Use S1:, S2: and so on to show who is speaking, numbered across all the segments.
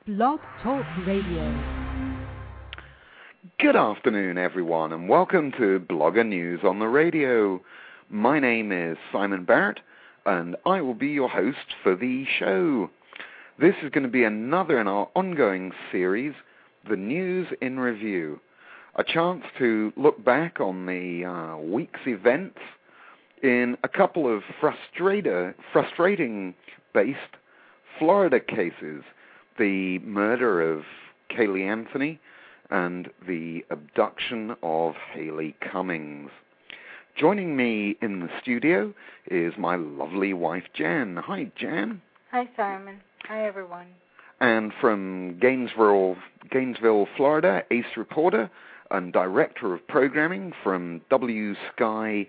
S1: Blog Talk Radio.
S2: Good afternoon, everyone, and welcome to Blogger News on the Radio. My name is Simon Barrett, and I will be your host for the show. This is going to be another in our ongoing series, The News in Review, a chance to look back on the week's events in a couple of frustrating-based Florida cases, the murder of Caylee Anthony and the abduction of Haley Cummings. Joining me in the studio is my lovely wife, Jan. Hi, Jan.
S3: Hi, Simon. Hi, everyone.
S2: And from Gainesville, Florida, ace reporter and director of programming from W Sky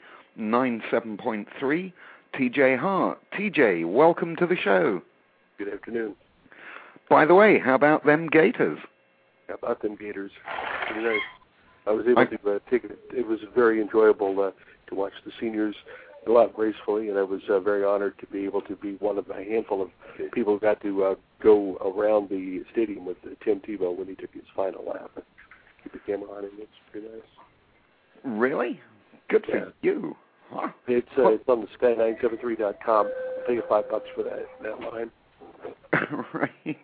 S2: 97.3, TJ Hart. TJ, welcome to the show.
S4: Good afternoon.
S2: By the way, how about them Gators?
S4: How about them Gators? Pretty nice. I was able to take it. It was very enjoyable to watch the seniors go out gracefully, and I was very honored to be able to be one of a handful of people who got to go around the stadium with Tim Tebow when he took his final lap. Keep the camera on him. It's pretty nice.
S2: Really? Good for you. Huh.
S4: It's on the sky973.com. I pay you $5 for that line.
S2: Right.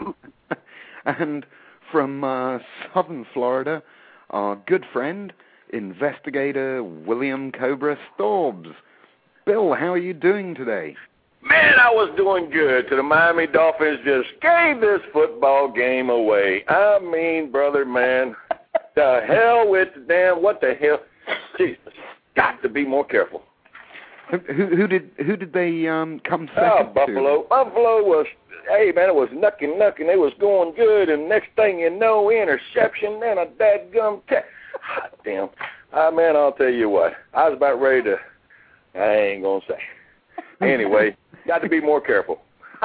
S2: And from southern Florida, our good friend, investigator William Cobra Storbs. Bill, how are you doing today?
S5: Man, I was doing good till the Miami Dolphins just gave this football game away. I mean, brother, man, the hell with the damn, what the hell? Jesus, got to be more careful.
S2: Who did they come second
S5: to? Buffalo. Buffalo was, hey, man, it was knucking. They was going good, and next thing you know, interception and a dadgum damn. Man, I'll tell you what. I was about ready to, I ain't going to say. Anyway, got to be more careful.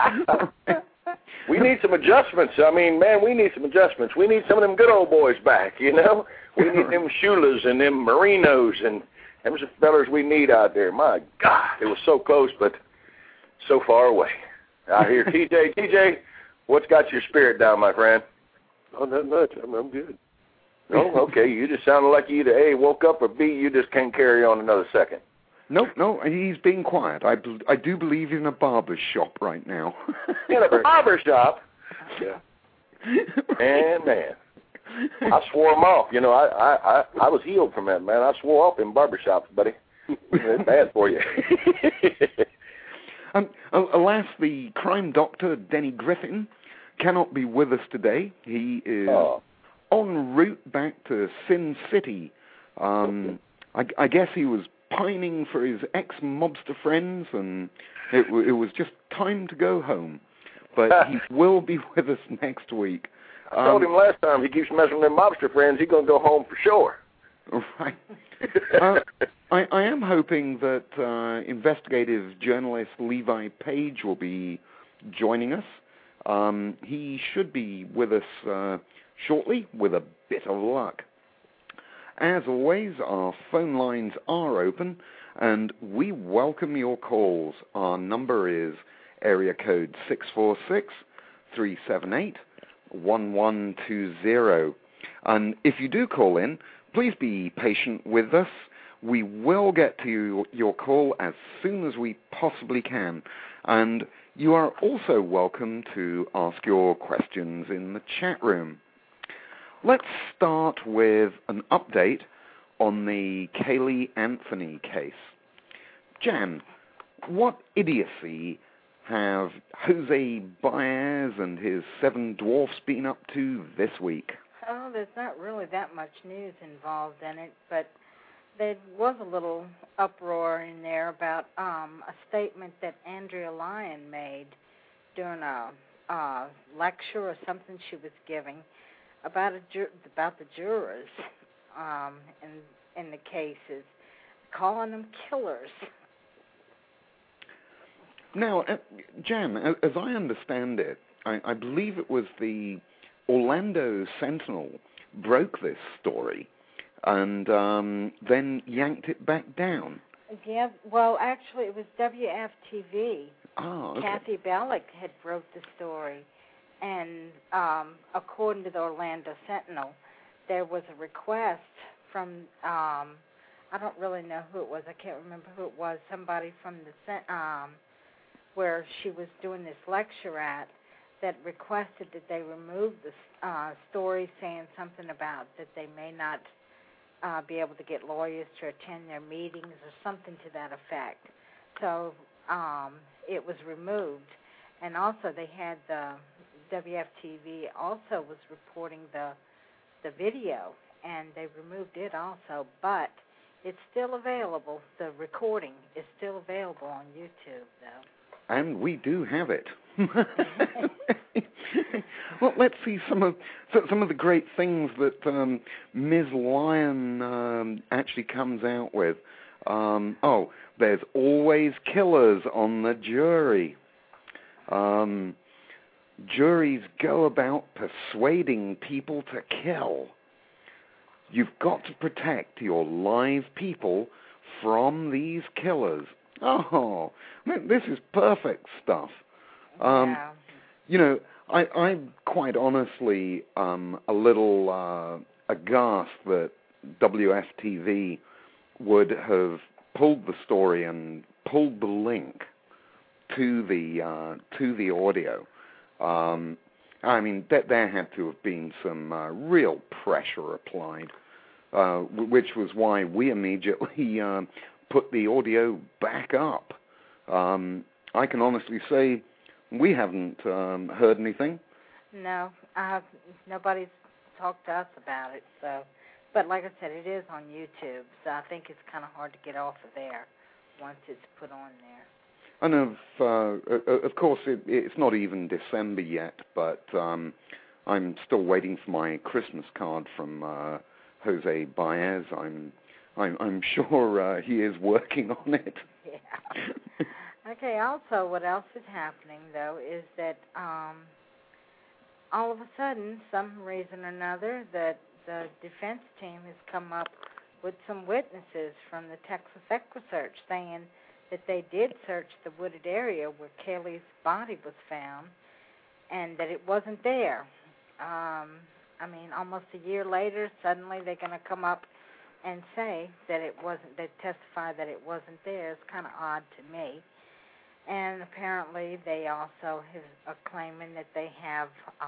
S5: We need some adjustments. I mean, man, we need some adjustments. We need some of them good old boys back, you know? We need them Shulas and them Marinos and them some fellas we need out there. My God, it was so close, but so far away. I hear TJ. TJ, what's got your spirit down, my friend?
S4: Oh, not much. I'm good.
S5: Oh, okay. You just sounded like you either A, woke up, or B, you just can't carry on another second.
S2: No, he's being quiet. I do believe he's in a barber's shop right now.
S5: In a barber shop?
S4: Yeah.
S5: Man. I swore him off. You know, I was healed from that, man. I swore off in barbershops, buddy. It's bad for you.
S2: Alas, the crime doctor, Denny Griffin, cannot be with us today. He is en route back to Sin City. I guess he was pining for his ex-mobster friends, and it was just time to go home. But he will be with us next week.
S5: I told him last time he keeps messing with them mobster friends, he's going to go home for sure.
S2: Right. I am hoping that investigative journalist Levi Page will be joining us. He should be with us shortly, with a bit of luck. As always, our phone lines are open, and we welcome your calls. Our number is area code 646-378-1120. And if you do call in, please be patient with us. We will get to your call as soon as we possibly can. And you are also welcome to ask your questions in the chat room. Let's start with an update on the Caylee Anthony case. Jan, what idiocy have Jose Baez and his Seven Dwarfs been up to this week?
S3: Oh, there's not really that much news involved in it, but there was a little uproar in there about a statement that Andrea Lyon made during a lecture or something she was giving about the jurors in the cases, calling them killers.
S2: Now, Jan, as I understand it, I believe it was the Orlando Sentinel broke this story and then yanked it back down.
S3: Yeah, well, actually, it was WFTV.
S2: Oh, okay.
S3: Kathy Bellick had wrote the story, And according to the Orlando Sentinel, there was a request from, I don't really know who it was. I can't remember who it was. Somebody from the where she was doing this lecture at that requested that they remove the story saying something about that they may not be able to get lawyers to attend their meetings or something to that effect. So it was removed. And also they had the WFTV also was reporting the video, and they removed it also, but it's still available. The recording is still available on YouTube, though.
S2: And we do have it. Well, let's see some of the great things that Ms. Lyon actually comes out with. There's always killers on the jury. Juries go about persuading people to kill. You've got to protect your live people from these killers. Oh, this is perfect stuff.
S3: Yeah.
S2: You know, I'm quite honestly a little aghast that WFTV would have pulled the story and pulled the link to the audio. I mean, there had to have been some real pressure applied, which was why we immediately put the audio back up. I can honestly say we haven't heard anything.
S3: No, nobody's talked to us about it. So, but like I said, it is on YouTube, so I think it's kind of hard to get off of there once it's put on there.
S2: And of course, it's not even December yet, but I'm still waiting for my Christmas card from Jose Baez. I'm sure he is working on it.
S3: Yeah. Okay. Also, what else is happening though is that all of a sudden, some reason or another, that the defense team has come up with some witnesses from the Texas EquiSearch saying that they did search the wooded area where Kaylee's body was found and that it wasn't there. I mean, almost a year later, suddenly they're going to come up and say that it wasn't, they testify that it wasn't there. It's kind of odd to me. And apparently they also are claiming that they have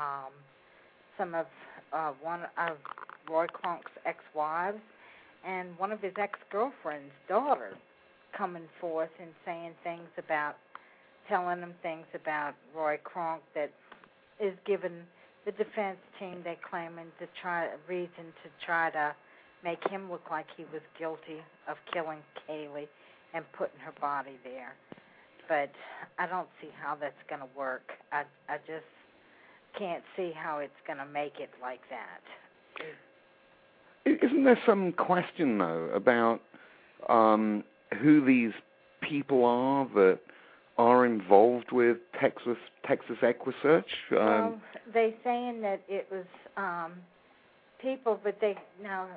S3: some of one of Roy Cronk's ex-wives and one of his ex-girlfriend's daughters coming forth and saying things about, telling them things about Roy Kronk that is giving the defense team, they claiming to try to make him look like he was guilty of killing Kaylee and putting her body there. But I don't see how that's going to work. I just can't see how it's going to make it like that.
S2: Isn't there some question, though, about who these people are that are involved with Texas EquiSearch?
S3: Well, they saying that it was people, but they now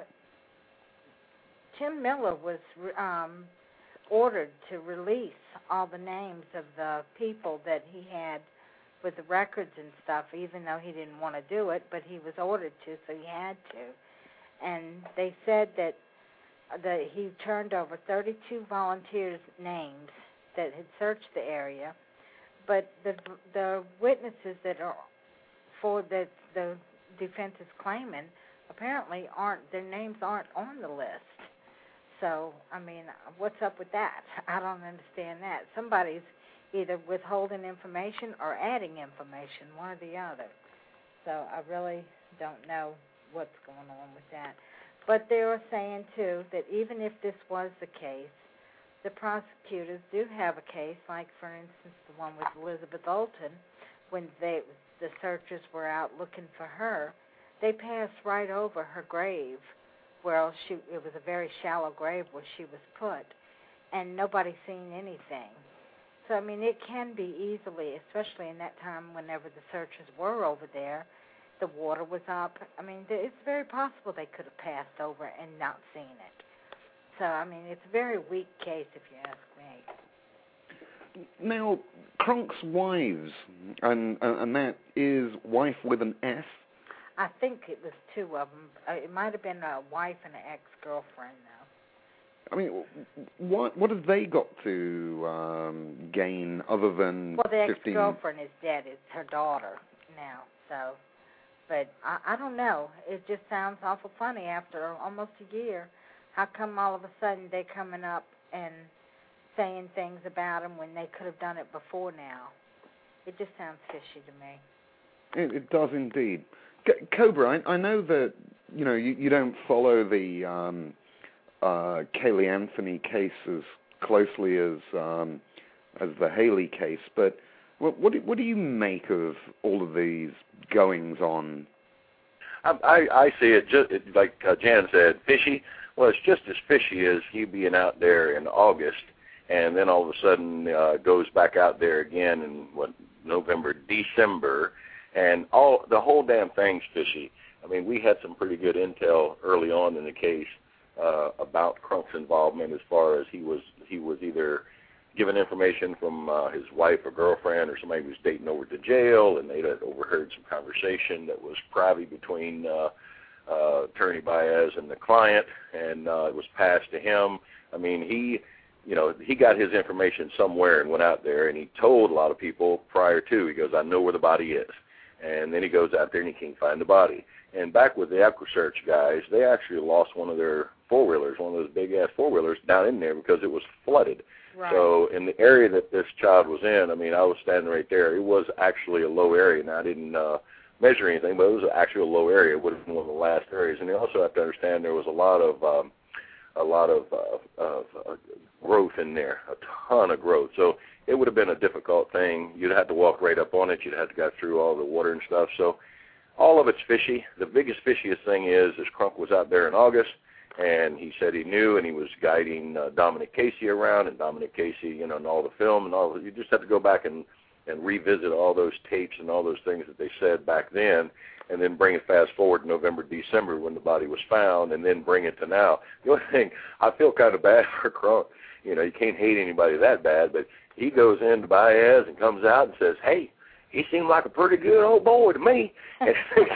S3: Tim Miller was ordered to release all the names of the people that he had with the records and stuff, even though he didn't want to do it, but he was ordered to, so he had to. And they said that he turned over 32 volunteers' names that had searched the area, but the witnesses that are for that the defense is claiming apparently their names aren't on the list. So, I mean, what's up with that? I don't understand that. Somebody's either withholding information or adding information, one or the other. So I really don't know what's going on with that. But they were saying, too, that even if this was the case, the prosecutors do have a case, like, for instance, the one with Elizabeth Olten, when the searchers were out looking for her, they passed right over her grave. Well, it was a very shallow grave where she was put, and nobody seen anything. So, I mean, it can be easily, especially in that time whenever the searchers were over there, the water was up. I mean, it's very possible they could have passed over and not seen it. So, I mean, it's a very weak case if you ask me.
S2: Now, Cronk's wives, and that is wife with an S?
S3: I think it was two of them. It might have been a wife and an ex-girlfriend, though.
S2: I mean, what have they got to gain other than
S3: Well, the
S2: 15...
S3: ex-girlfriend is dead. It's her daughter now, so... But I don't know. It just sounds awful funny after almost a year. How come all of a sudden they're coming up and saying things about him when they could have done it before now? It just sounds fishy to me.
S2: It does indeed. Cobra, I know that you don't follow the Caylee Anthony case as closely as the Haley case, but what do you make of all of these goings on?
S5: I see it just like Jan said, fishy. Well, it's just as fishy as he being out there in August, and then all of a sudden goes back out there again in November, December, and the whole damn thing's fishy. I mean, we had some pretty good intel early on in the case about Crunk's involvement, as far as he was either given information from his wife or girlfriend or somebody who was dating over to jail, and they'd had overheard some conversation that was private between Attorney Baez and the client, and it was passed to him. I mean, he got his information somewhere and went out there, and he told a lot of people prior to. He goes, I know where the body is. And then he goes out there and he can't find the body. And back with the EquiSearch guys, they actually lost one of their four-wheelers, one of those big-ass four-wheelers down in there because it was flooded.
S3: Right.
S5: So in the area that this child was in, I mean, I was standing right there. It was actually a low area. Now, I didn't measure anything, but it was actually a low area. It would have been one of the last areas. And you also have to understand there was a lot of growth in there, a ton of growth. So it would have been a difficult thing. You'd have to walk right up on it. You'd have to go through all the water and stuff. So all of it's fishy. The biggest fishiest thing is Crunk was out there in August, and he said he knew, and he was guiding Dominic Casey around, and Dominic Casey, and all the film and all. You just have to go back and revisit all those tapes and all those things that they said back then, and then bring it fast forward to November, December when the body was found, and then bring it to now. The only thing, I feel kind of bad for Crunk. You can't hate anybody that bad, but he goes into Baez and comes out and says, hey, he seemed like a pretty good old boy to me. And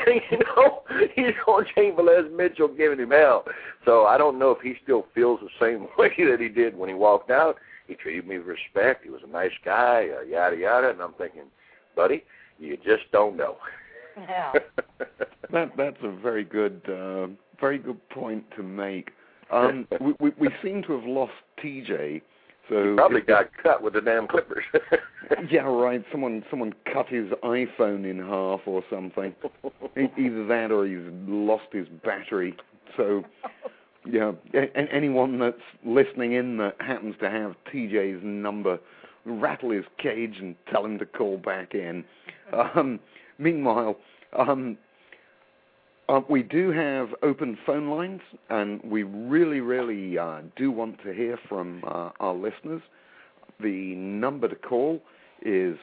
S5: he's on Chamberlain Mitchell giving him hell. So I don't know if he still feels the same way that he did when he walked out. He treated me with respect. He was a nice guy, yada, yada. And I'm thinking, buddy, you just don't know.
S3: Yeah.
S2: That's a very good point to make. We seem to have lost TJ. So
S5: he probably got cut with the damn clippers.
S2: Yeah, right. Someone cut his iPhone in half or something. Either that or he's lost his battery. So, yeah, and anyone that's listening in that happens to have TJ's number, rattle his cage and tell him to call back in. Meanwhile, we do have open phone lines, and we really, really do want to hear from our listeners. The number to call is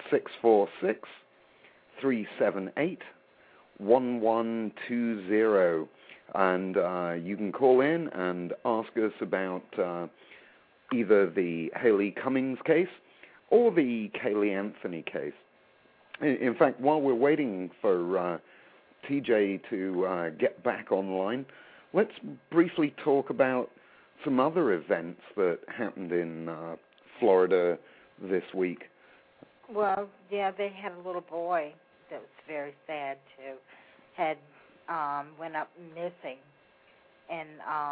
S2: 646-378-1120, and you can call in and ask us about either the Haley Cummings case or the Caylee Anthony case. In fact, while we're waiting for TJ to get back online, let's briefly talk about some other events that happened in Florida this week.
S3: Well, yeah, they had a little boy that was very sad too. Had went up missing, and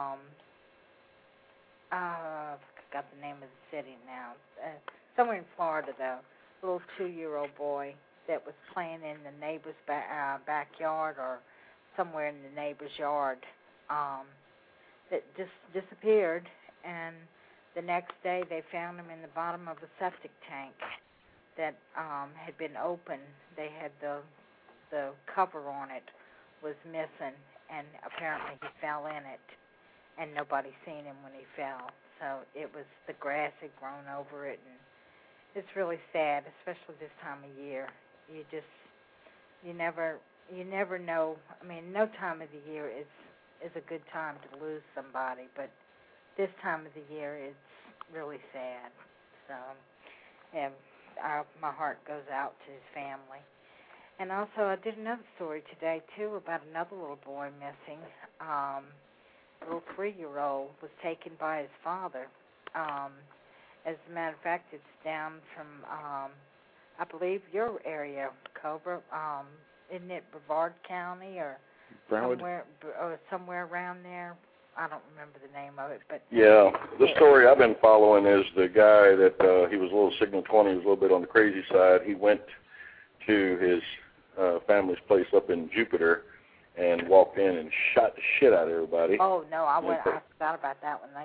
S3: I forgot the name of the city now. Somewhere in Florida, though, a little 2-year-old boy that was playing in the neighbor's backyard or somewhere in the neighbor's yard that just disappeared, and the next day they found him in the bottom of a septic tank that had been open. They had the cover on it was missing, and apparently he fell in it, and nobody seen him when he fell. So it was, the grass had grown over it, and it's really sad, especially this time of year. You never know. I mean, no time of the year is a good time to lose somebody, but this time of the year it's really sad. So And my heart goes out to his family. And also, I did another story today, too, about another little boy missing. A little 3-year-old was taken by his father. As a matter of fact, it's down from, I believe, your area, Cobra. Isn't it Brevard County or somewhere around there? I don't remember the name of it, but
S5: yeah, the story I've been following is the guy that he was a little signal 20, he was a little bit on the crazy side. He went to his family's place up in Jupiter and walked in and shot the shit out of everybody.
S3: Oh no, I forgot about that one.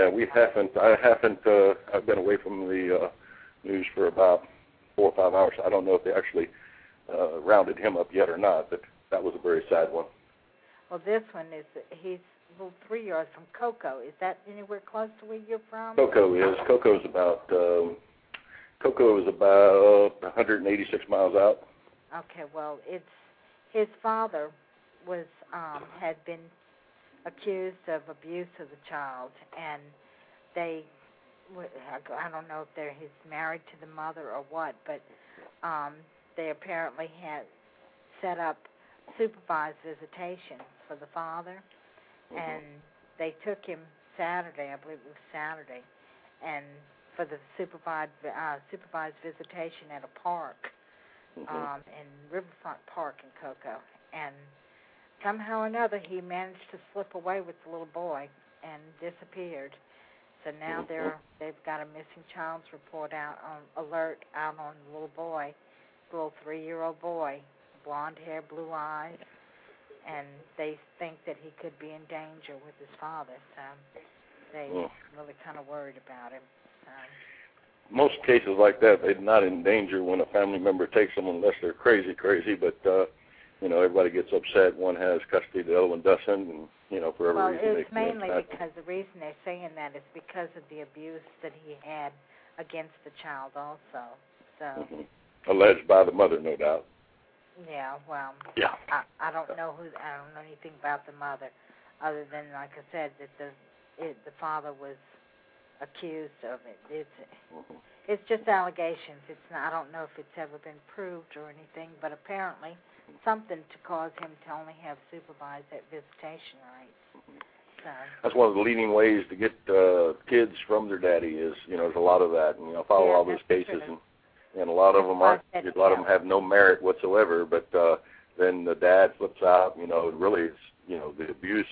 S5: I've been away from the news for about 4 or 5 hours. I don't know if they actually rounded him up yet or not, but that was a very sad one.
S3: Well, this one is he's a little 3-year-old from Cocoa. Is that anywhere close to where you're from?
S5: Cocoa is about 186 miles out.
S3: Okay, well, it's his father was had been accused of abuse of the child, and I don't know if he's married to the mother or what, but they apparently had set up supervised visitation for the father, and they took him Saturday, I believe it was Saturday, and for the supervised visitation at a park in Riverfront Park in Cocoa, and somehow or another he managed to slip away with the little boy and disappeared. So now they've got a missing child's report alert out on the little boy, little 3-year-old boy, blonde hair, blue eyes, and they think that he could be in danger with his father. So they really kind of worried about him.
S5: Most cases like that, they're not in danger when a family member takes them unless they're crazy, but everybody gets upset. One has custody, the other one doesn't, and for every reason.
S3: Well, it's mainly because the reason they're saying that is because of the abuse that he had against the child also. So
S5: alleged by the mother, no doubt.
S3: Yeah, well,
S5: yeah.
S3: I don't know anything about the mother, other than, like I said, that the father was accused of it. It's just allegations. It's not, I don't know if it's ever been proved or anything, but apparently something to cause him to only have supervised that visitation rights. So.
S5: That's one of the leading ways to get kids from their daddy is, there's a lot of that, and follow all those cases, and a lot of them have no merit whatsoever. But then the dad flips out. Really, it's the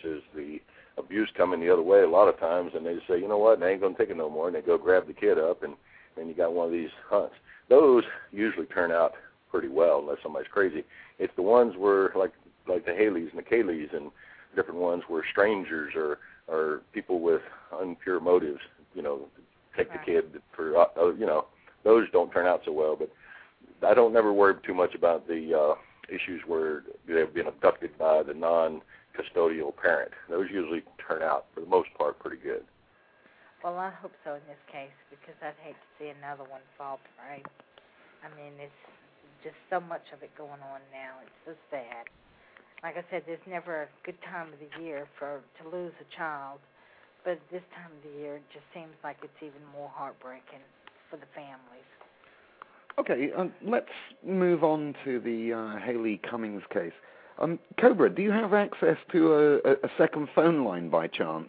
S5: abuse coming the other way a lot of times, and they say, you know what, they ain't gonna take it no more, and they go grab the kid up, and you got one of these hunts. Those usually turn out pretty well unless somebody's crazy. It's the ones where like the Haleys and the Kayleys and different ones where strangers or people with impure motives, take the kid for those don't turn out so well. But I don't never worry too much about the issues where they've been abducted by the non-custodial parent. Those usually turn out for the most part pretty good.
S3: Well, I hope so in this case, because I'd hate to see another one fall prey. I mean, it's just so much of it going on now. It's so sad. Like I said, there's never a good time of the year to lose a child, but this time of the year it just seems like it's even more heartbreaking for the families.
S2: Okay, let's move on to the Haley Cummings case. Cobra, do you have access to a second phone line by chance?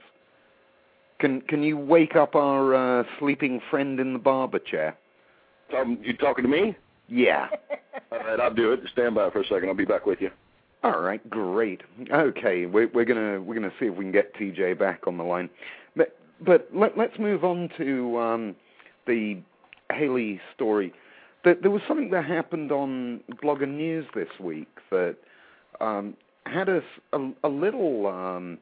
S2: Can you wake up our sleeping friend in the barber chair?
S5: You talking to me?
S2: Yeah.
S5: All right, I'll do it. Stand by for a second. I'll be back with you.
S2: All right, great. Okay, we're gonna see if we can get TJ back on the line, but let's move on to the Haley story. There was something that happened on Blogger News this week that had us a little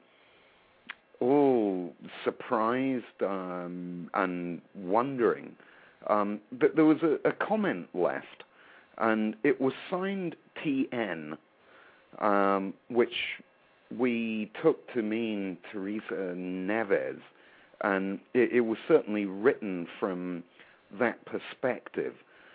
S2: surprised and wondering. That there was a comment left, and it was signed TN, which we took to mean Teresa Neves, and it was certainly written from that perspective.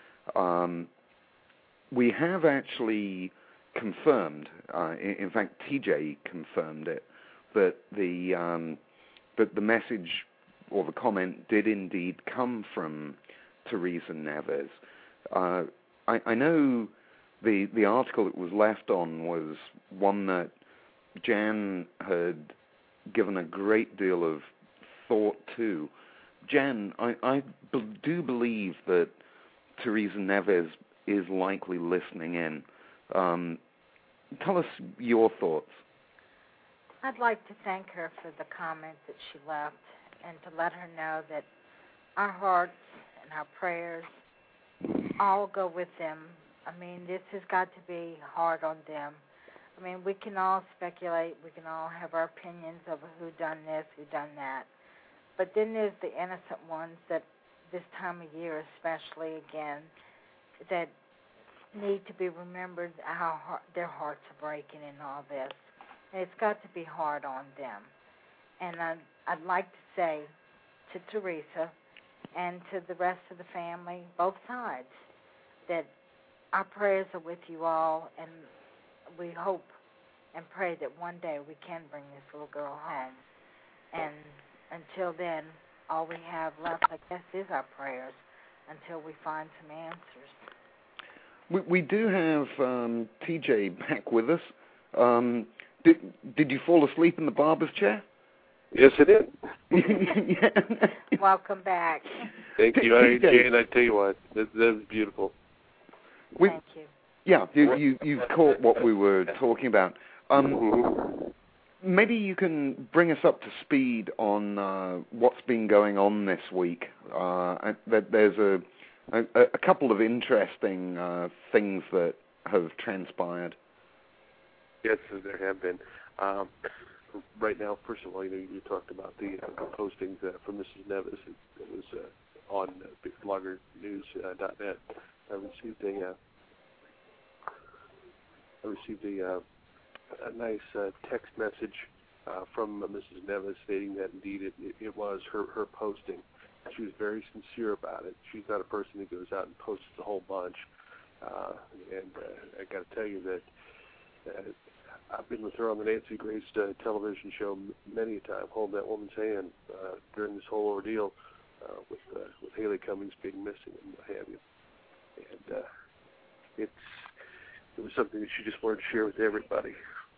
S2: We have actually confirmed, in fact TJ confirmed it, that the message or the comment did indeed come from Teresa Neves. I know the article it was left on was one that Jan had given a great deal of thought to. Jan, I do believe that Teresa Neves is likely listening in. Tell us your thoughts.
S3: I'd like to thank her for the comment that she left and to let her know that our hearts and our prayers all go with them. I mean, this has got to be hard on them. I mean, we can all speculate. We can all have our opinions of who done this, who done that. But then there's the innocent ones that this time of year especially, again, that need to be remembered how their hearts are breaking in all this. And it's got to be hard on them. And I'd like to say to Teresa and to the rest of the family, both sides, that our prayers are with you all, and we hope and pray that one day we can bring this little girl home. And until then, all we have left, I guess, is our prayers until we find some answers.
S2: We do have TJ back with us. Did you fall asleep in the barber's chair?
S4: Yes, I did.
S3: Welcome back.
S4: Thank you. Jane, I tell you what, that was beautiful.
S3: Thank you.
S2: Yeah, you caught what we were talking about. Maybe you can bring us up to speed on what's been going on this week. There's a couple of interesting things that have transpired.
S4: Yes, there have been. Right now, first of all, you talked about the postings from Mrs. Neves. It was on BigBloggerNews.net. I received a nice text message from Mrs. Neves stating that indeed it was her posting. She was very sincere about it. She's not a person who goes out and posts a whole bunch. And I got to tell you that I've been with her on the Nancy Grace television show many a time, holding that woman's hand during this whole ordeal with Haley Cummings being missing and what have you. And it was something that she just wanted to share with everybody.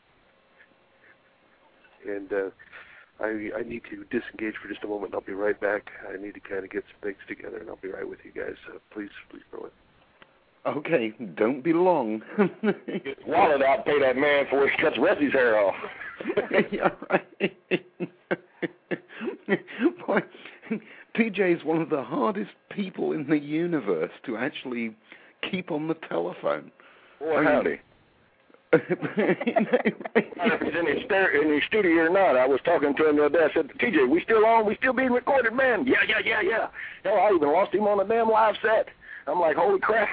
S4: And I need to disengage for just a moment. I'll be right back. I need to kind of get some things together, and I'll be right with you guys. Please bear with me.
S2: Okay, don't be long.
S5: Get his wallet out, pay that man before he cuts the rest of his hair off.
S2: Yeah, right. Boy, TJ is one of the hardest people in the universe to actually keep on the telephone.
S5: Boy, howdy. If he's in his studio or not, I was talking to him the other day. I said, TJ, we still on? We still being recorded, man? Yeah. Hell, I even lost him on a damn live set. I'm like, holy crap.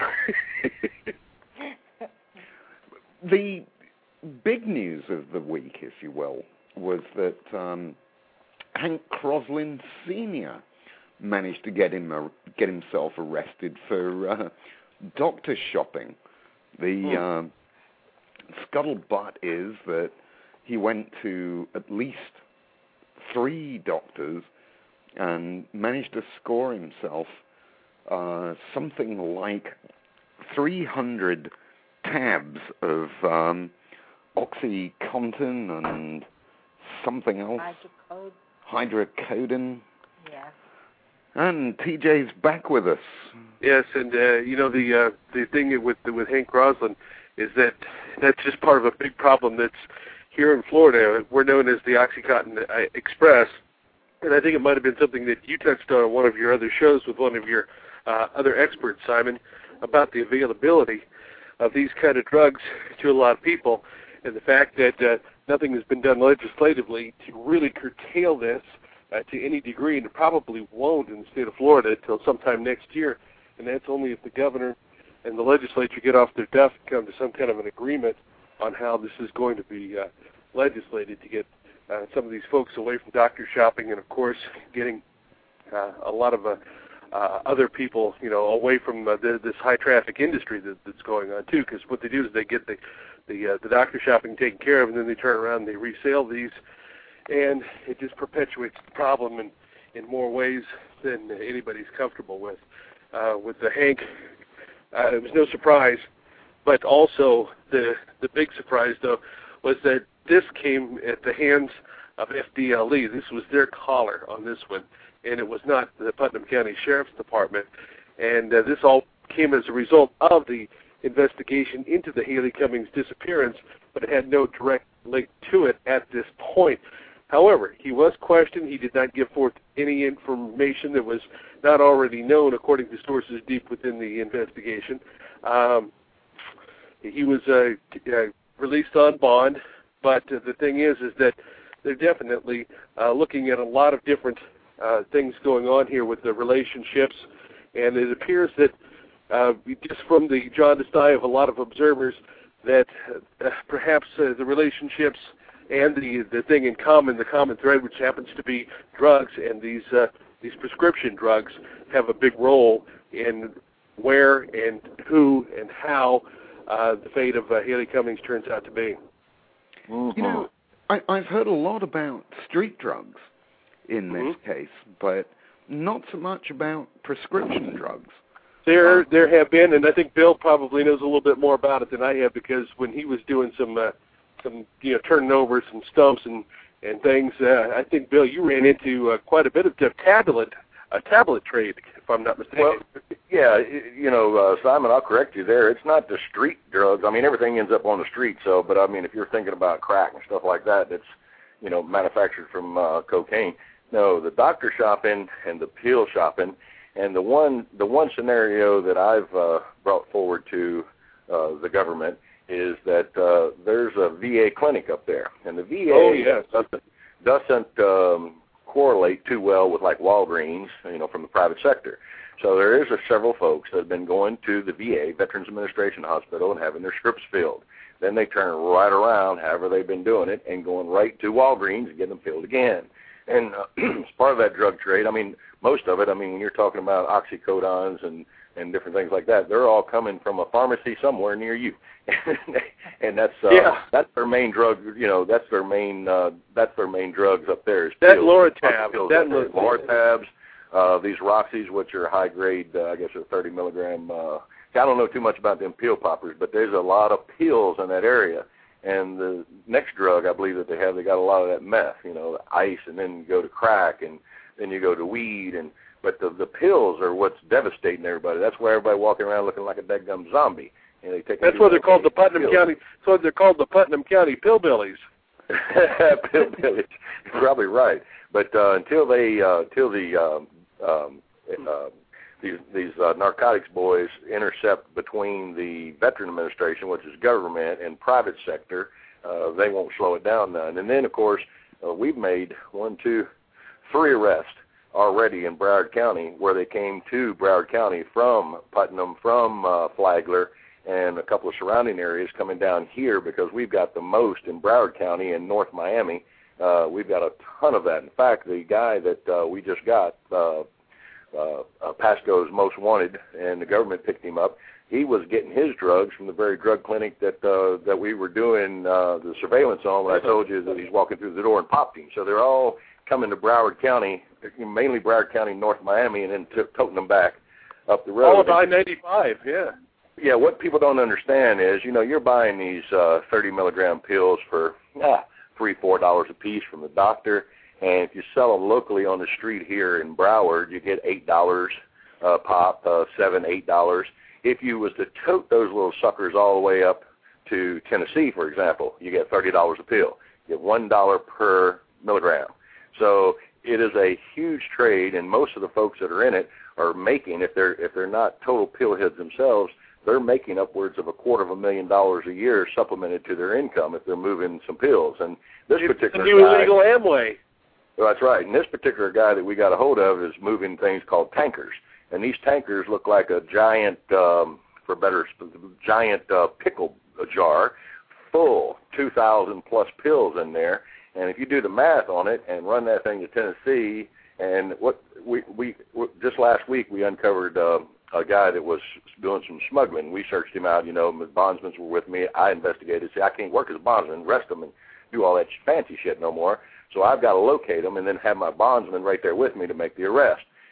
S2: The big news of the week, if you will, was that Hank Crosland Sr. managed to get himself arrested for doctor shopping. The scuttlebutt is that he went to at least 3 doctors and managed to score himself something like 300 tabs of OxyContin and something else. Hydrocodone.
S3: Yes.
S2: And TJ's back with us.
S4: Yes, and the thing with Hank Crosland is that that's just part of a big problem that's here in Florida. We're known as the OxyContin Express, and I think it might have been something that you touched on one of your other shows with one of your other experts, Simon, about the availability of these kind of drugs to a lot of people, and the fact that nothing has been done legislatively to really curtail this to any degree, and it probably won't in the state of Florida until sometime next year, and that's only if the governor and the legislature get off their duff and come to some kind of an agreement on how this is going to be legislated to get some of these folks away from doctor shopping, and of course getting a lot of other people, away from this high traffic industry that's going on too. Because what they do is they get the doctor shopping taken care of, and then they turn around and they resell these, and it just perpetuates the problem in more ways than anybody's comfortable with. with the Hank. It was no surprise, but also the big surprise, though, was that this came at the hands of FDLE. This was their caller on this one, and it was not the Putnam County Sheriff's Department. And this all came as a result of the investigation into the Haley Cummings disappearance, but it had no direct link to it at this point. However, he was questioned. He did not give forth any information that was not already known, according to sources deep within the investigation. He was released on bond, but the thing is that they're definitely looking at a lot of different things going on here with the relationships, and it appears that just from the jaundiced eye of a lot of observers that perhaps the relationships and the thing in common, the common thread, which happens to be drugs, and these prescription drugs have a big role in where and who and how the fate of Haley Cummings turns out to be.
S2: Mm-hmm. You know, I've heard a lot about street drugs in this case, but not so much about prescription drugs.
S4: There have been, and I think Bill probably knows a little bit more about it than I have, because when he was doing some turning over some stumps and things, I think, Bill, you ran into quite a bit of tablet trade, if I'm not mistaken.
S5: Well, yeah, Simon, I'll correct you there. It's not the street drugs. I mean, everything ends up on the street. So, but I mean, if you're thinking about crack and stuff like that, that's manufactured from cocaine. No, the doctor shopping and the pill shopping, and the one scenario that I've brought forward to the government is that there's a VA clinic up there, and the VA doesn't correlate too well with like Walgreens, from the private sector. So there is several folks that have been going to the VA, Veterans Administration Hospital, and having their scripts filled. Then they turn right around, however they've been doing it, and going right to Walgreens and getting them filled again. And it's part of that drug trade. I mean, most of it, when you're talking about oxycodons and different things like that, they're all coming from a pharmacy somewhere near you. And that's their main drug, that's their main drugs up there. Is
S4: that Loratab.
S5: Loratabs, these Roxys, which are high grade, I guess are 30 milligram. I don't know too much about them pill poppers, but there's a lot of pills in that area. And the next drug I believe that they got a lot of that meth, ice, and then you go to crack, and then you go to weed, but the pills are what's devastating everybody. That's why everybody walking around looking like a dead-gum zombie. And they take.
S4: That's why they're called the Putnam County. So they're called the Putnam County Pillbillies.
S5: Pillbillies, you're probably right. But until these narcotics boys intercept between the Veteran Administration, which is government, and private sector, they won't slow it down none. And then, of course, we've made 3 arrests already in Broward County, where they came to Broward County from Putnam, from Flagler, and a couple of surrounding areas coming down here, because we've got the most in Broward County and North Miami. We've got a ton of that. In fact, the guy that we just got, Pasco's Most Wanted, and the government picked him up. He was getting his drugs from the very drug clinic that we were doing the surveillance on when I told you that he's walking through the door and popped him. So they're all coming to Broward County, mainly Broward County, North Miami, and then toting them back up the road.
S4: All of I-95, yeah.
S5: Yeah, what people don't understand is, you're buying these 30 milligram pills for $3-4 a piece from the doctor. And if you sell them locally on the street here in Broward, you get $8 pop, $7-8. If you was to tote those little suckers all the way up to Tennessee, for example, you get $30 a pill. You get $1 per milligram. So it is a huge trade, and most of the folks that are in it are making, if they're not total pill heads themselves, they're making upwards of $250,000 a year supplemented to their income if they're moving some pills. And this particular
S4: new illegal Amway.
S5: That's right. And this particular guy that we got a hold of is moving things called tankers. And these tankers look like a giant, pickle jar full, 2,000 plus pills in there. And if you do the math on it and run that thing to Tennessee, and what we just last week we uncovered a guy that was doing some smuggling. We searched him out. The bondsmen were with me. I investigated. See, I can't work as a bondsman, arrest them, and do all that fancy shit no more. So I've got to locate them and then have my bondsman right there with me to make the arrest.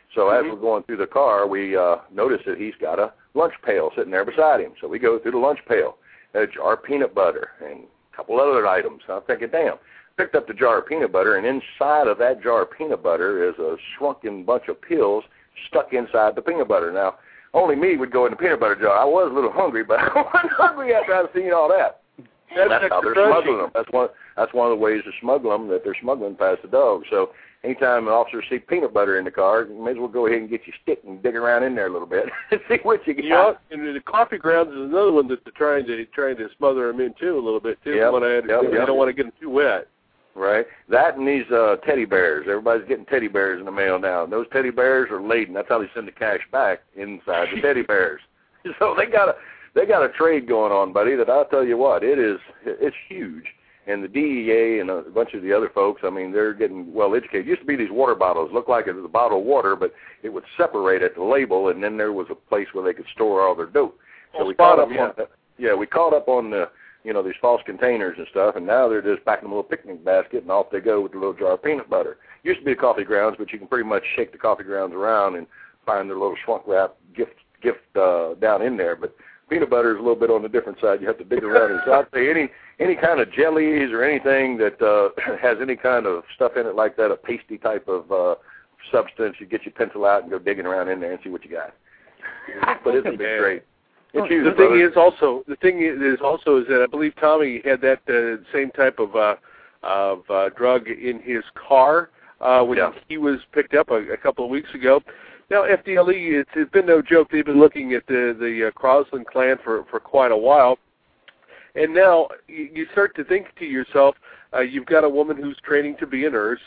S5: So as we're going through the car, we notice that he's got a lunch pail sitting there beside him. So we go through the lunch pail, a jar of peanut butter and a couple other items. I'm thinking, damn. Picked up the jar of peanut butter, and inside of that jar of peanut butter is a shrunken bunch of pills stuck inside the peanut butter. Now, only me would go in the peanut butter jar. I was a little hungry, but I wasn't hungry after I'd seen all that. That's how they're smuggling them. That's one of the ways to smuggle them, that they're smuggling past the dog. So anytime an officer sees peanut butter in the car, you may as well go ahead and get your stick and dig around in there a little bit and see what you got.
S4: Yeah, and the coffee grounds is another one that they're trying to smother them in too a little bit too. Yep. They don't want to get them too wet.
S5: Right. That and these teddy bears. Everybody's getting teddy bears in the mail now. And those teddy bears are laden. That's how they send the cash back, inside the teddy bears. So they got a trade going on, buddy, that I'll tell you what, it's huge. And the DEA and a bunch of the other folks, I mean, they're getting well educated. It used to be these water bottles. Looked like it was a bottle of water, but it would separate at the label, and then there was a place where they could store all their dope. So we caught up on the these false containers and stuff, and now they're just back in a little picnic basket, and off they go with the little jar of peanut butter. Used to be the coffee grounds, but you can pretty much shake the coffee grounds around and find their little shrunk wrap gift down in there. But peanut butter is a little bit on the different side. You have to dig around. And so I'd say any kind of jellies or anything that has any kind of stuff in it like that, a pasty type of substance, you get your pencil out and go digging around in there and see what you got. But it's a big trade. The thing is also is that I believe Tommy had that same type of drug in his car when he was picked up a couple of weeks ago. Now, FDLE, it's been no joke. They've been looking at the Crosland clan for quite a while. And now you start to think to yourself, you've got a woman who's training to be a nurse.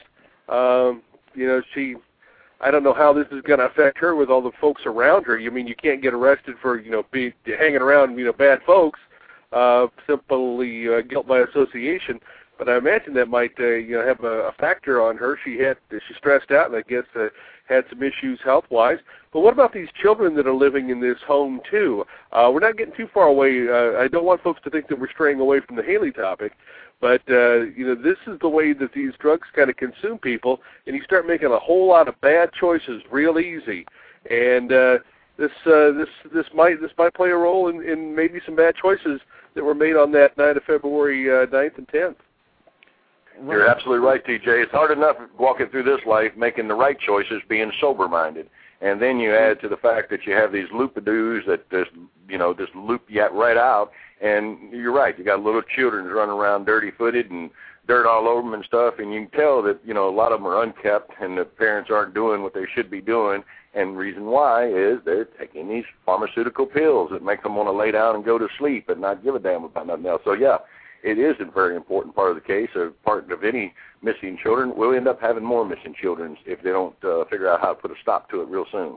S5: I don't know how this is going to affect her with all the folks around her. You mean you can't get arrested for hanging around bad folks, simply guilt by association. But I imagine that might have a factor on her. She's stressed out, and I guess had some issues health-wise. But what about these children that are living in this home too? We're not getting too far away. I don't want folks to think that we're straying away from the Haley topic. But, this is the way that these drugs kind of consume people, and you start making a whole lot of bad choices real easy. And this might play a role in maybe some bad choices that were made on that night of February 9th and 10th. You're absolutely right, TJ. It's hard enough walking through this life making the right choices, being sober-minded. And then you add to the fact that you have these loopadoos that just loop you right out. And you're right. You got little children running around dirty-footed and dirt all over them and stuff. And you can tell that, a lot of them are unkept and the parents aren't doing what they should be doing. And the reason why is they're taking these pharmaceutical pills that make them want to lay down and go to sleep and not give a damn about nothing else. So, yeah, it is a very important part of the case, a part of any missing children. We'll end up having more missing children if they don't figure out how to put a stop to it real soon.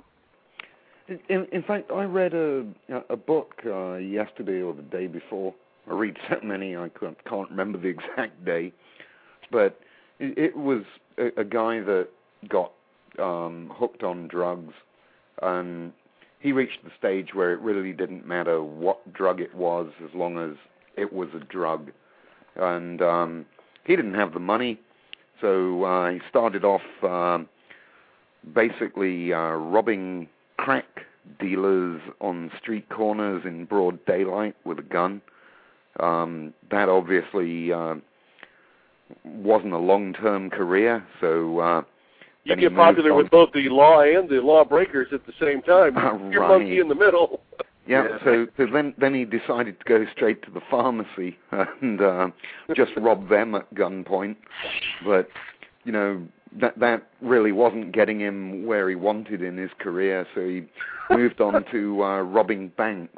S2: In fact, I read a book yesterday or the day before. I read so many I can't remember the exact day, but it was a guy that got hooked on drugs, and he reached the stage where it really didn't matter what drug it was as long as it was a drug. And he didn't have the money, so he started off basically robbing crack dealers on street corners in broad daylight with a gun. That obviously wasn't a long-term career, so
S4: you get popular with both the law and the lawbreakers at the same time. You're
S2: right.
S4: Monkey in the middle.
S2: Yeah, so then he decided to go straight to the pharmacy and just rob them at gunpoint. But, that really wasn't getting him where he wanted in his career, so he moved on to robbing banks.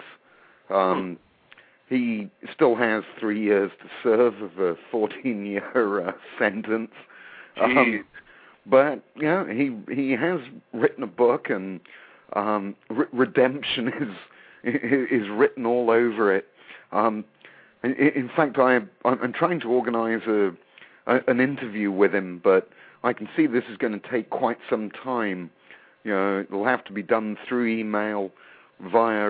S2: He still has 3 years to serve of a 14-year sentence. But, he has written a book, and redemption is written all over it. In fact, I'm trying to organize an interview with him, but I can see this is going to take quite some time. It'll have to be done through email via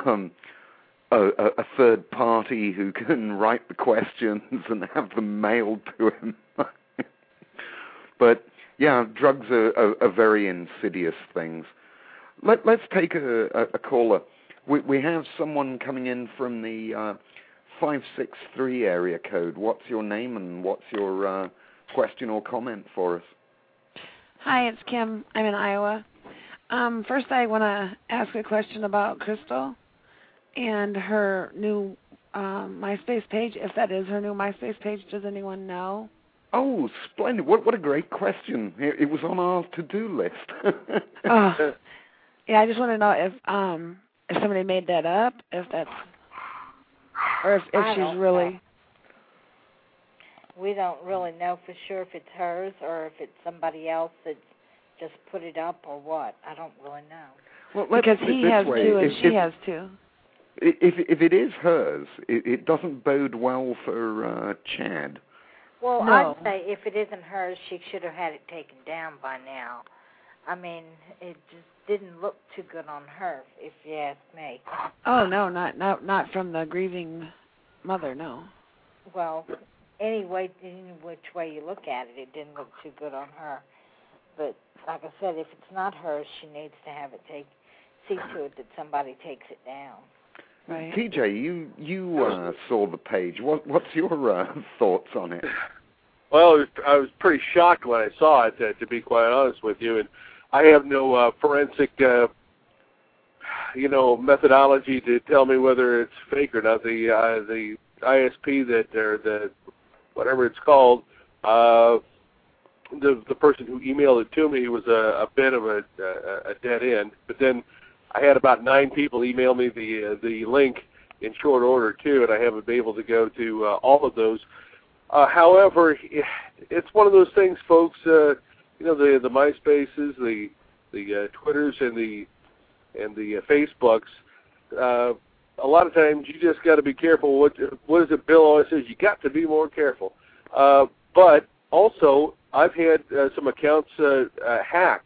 S2: a third party who can write the questions and have them mailed to him. But Yeah, drugs are very insidious things. Let's take a caller. We have someone coming in from the 563 area code. What's your name and what's your question or comment for us?
S6: Hi, it's Kim. I'm in Iowa. First, I want to ask a question about Crystal and her new MySpace page. If that is her new MySpace page, does anyone know?
S2: Oh, splendid. What a great question. It was on our to-do list.
S6: Oh, yeah, I just want to know if somebody made that up, if that's, or if she's really...
S3: know. We don't really know for sure if it's hers or if it's somebody else that's just put it up or what. I don't really know.
S2: Well,
S6: because he has two and she has two.
S2: If it is hers, it doesn't bode well for Chad.
S3: Well,
S6: No.
S3: I'd say if it isn't hers, she should have had it taken down by now. I mean, it just didn't look too good on her, if you ask me.
S6: Oh no, not from the grieving mother, no.
S3: Well, any which way you look at it, it didn't look too good on her. But like I said, if it's not hers, she needs to have it see to it that somebody takes it down.
S6: Right.
S2: TJ, you saw the page. What's your thoughts on it?
S4: Well, I was pretty shocked when I saw it, to be quite honest with you. And I have no forensic, methodology to tell me whether it's fake or not. The ISP or the whatever it's called, the person who emailed it to me was a bit of a dead end. But then I had about 9 people email me the link in short order too, and I haven't been able to go to all of those. However, it's one of those things, folks. The MySpaces, the Twitters, and the Facebooks. A lot of times, you just got to be careful. What is it? Bill always says you got to be more careful. But also, I've had some accounts hacked.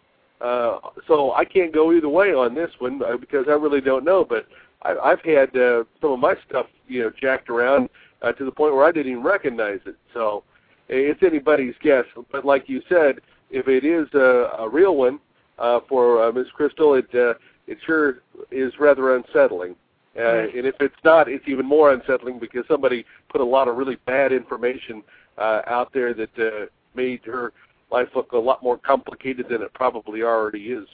S4: So I can't go either way on this one because I really don't know. But I've had some of my stuff, jacked around to the point where I didn't even recognize it. So it's anybody's guess. But like you said, if it is a real one for Miss Crystal, it sure is rather unsettling. And if it's not, it's even more unsettling because somebody put a lot of really bad information out there that made her life look a lot more complicated than it probably already is.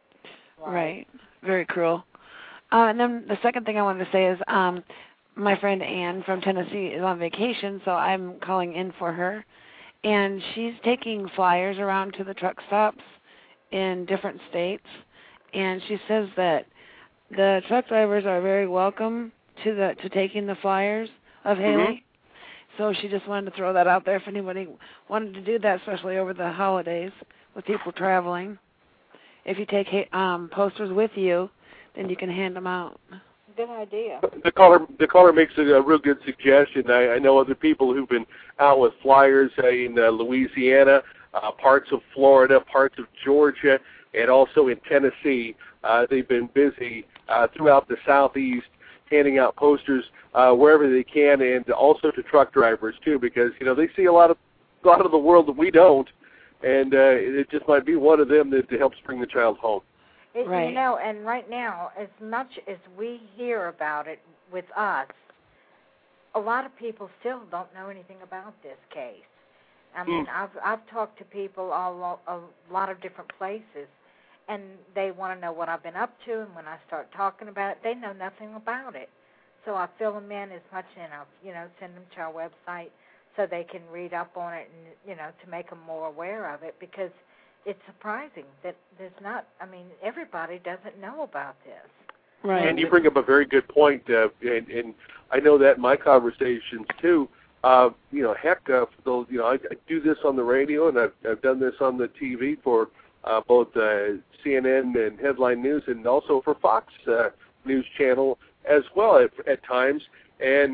S6: Right. Very cruel. And then the second thing I wanted to say is my friend Ann from Tennessee is on vacation, so I'm calling in for her. And she's taking flyers around to the truck stops in different states. And she says that the truck drivers are very welcome to taking the flyers of Haley. Mm-hmm. So she just wanted to throw that out there if anybody wanted to do that, especially over the holidays with people traveling. If you take posters with you, then you can hand them out.
S3: Good idea.
S4: The caller makes a real good suggestion. I know other people who've been out with flyers in Louisiana, parts of Florida, parts of Georgia, and also in Tennessee. They've been busy throughout the Southeast handing out posters wherever they can, and also to truck drivers too, because they see a lot of the world that we don't, and it just might be one of them that helps bring the child home.
S6: Right.
S3: And right now, as much as we hear about it with us, a lot of people still don't know anything about this case. I mean, I've talked to people a lot of different places, and they want to know what I've been up to, and when I start talking about it, they know nothing about it. So I fill them in as much, and I, send them to our website so they can read up on it and, to make them more aware of it, because it's surprising that there's not, everybody doesn't know about this.
S6: Right.
S4: And you bring up a very good point, and I know that in my conversations too. Heck, for those, I do this on the radio, and I've done this on the TV for both CNN and Headline News, and also for Fox News Channel as well at times. And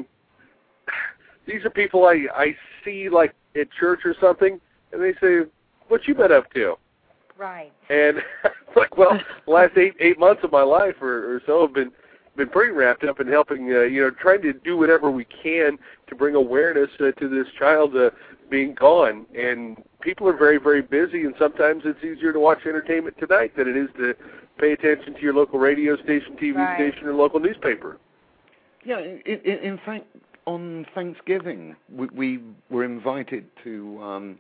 S4: these are people I see like at church or something, and they say, "What you been up to?"
S3: Right.
S4: And it's like, well, the last eight months of my life or so have been been pretty wrapped up in helping, trying to do whatever we can to bring awareness to this child being gone. And people are very, very busy, and sometimes it's easier to watch Entertainment Tonight than it is to pay attention to your local radio station, TV station, or local newspaper.
S2: Yeah, in fact, on Thanksgiving, we were invited to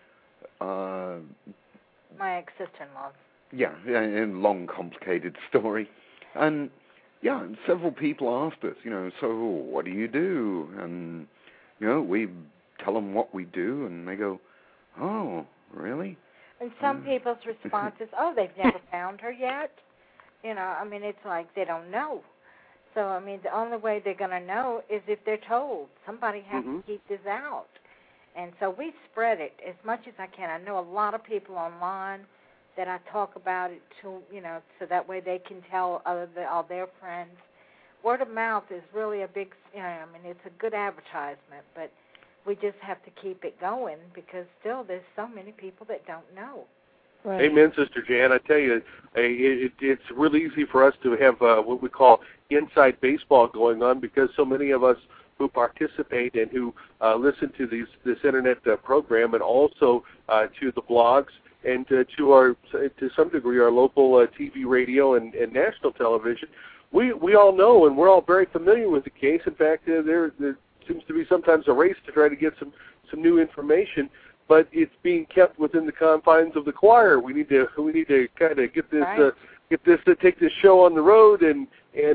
S3: my ex-sister-in-law.
S2: Yeah, a long, complicated story. And, yeah, several people asked us, so what do you do? And, we tell them what we do, and they go, oh, really?
S3: And some people's response is, oh, they've never found her yet. It's like they don't know. So, the only way they're going to know is if they're told. Somebody has to keep this out. And so we spread it as much as I can. I know a lot of people online that I talk about it to, so that way they can tell all their friends. Word of mouth is really a big, it's a good advertisement, but we just have to keep it going because still there's so many people that don't know.
S6: Right.
S4: Amen, Sister Jan. I tell you, it's really easy for us to have what we call inside baseball going on because so many of us who participate and who listen to this Internet program and also to the blogs and to some degree our local TV, radio, and national television, we all know and we're all very familiar with the case. In fact, there seems to be sometimes a race to try to get some new information, but it's being kept within the confines of the choir. We need to kind of get this take this show on the road and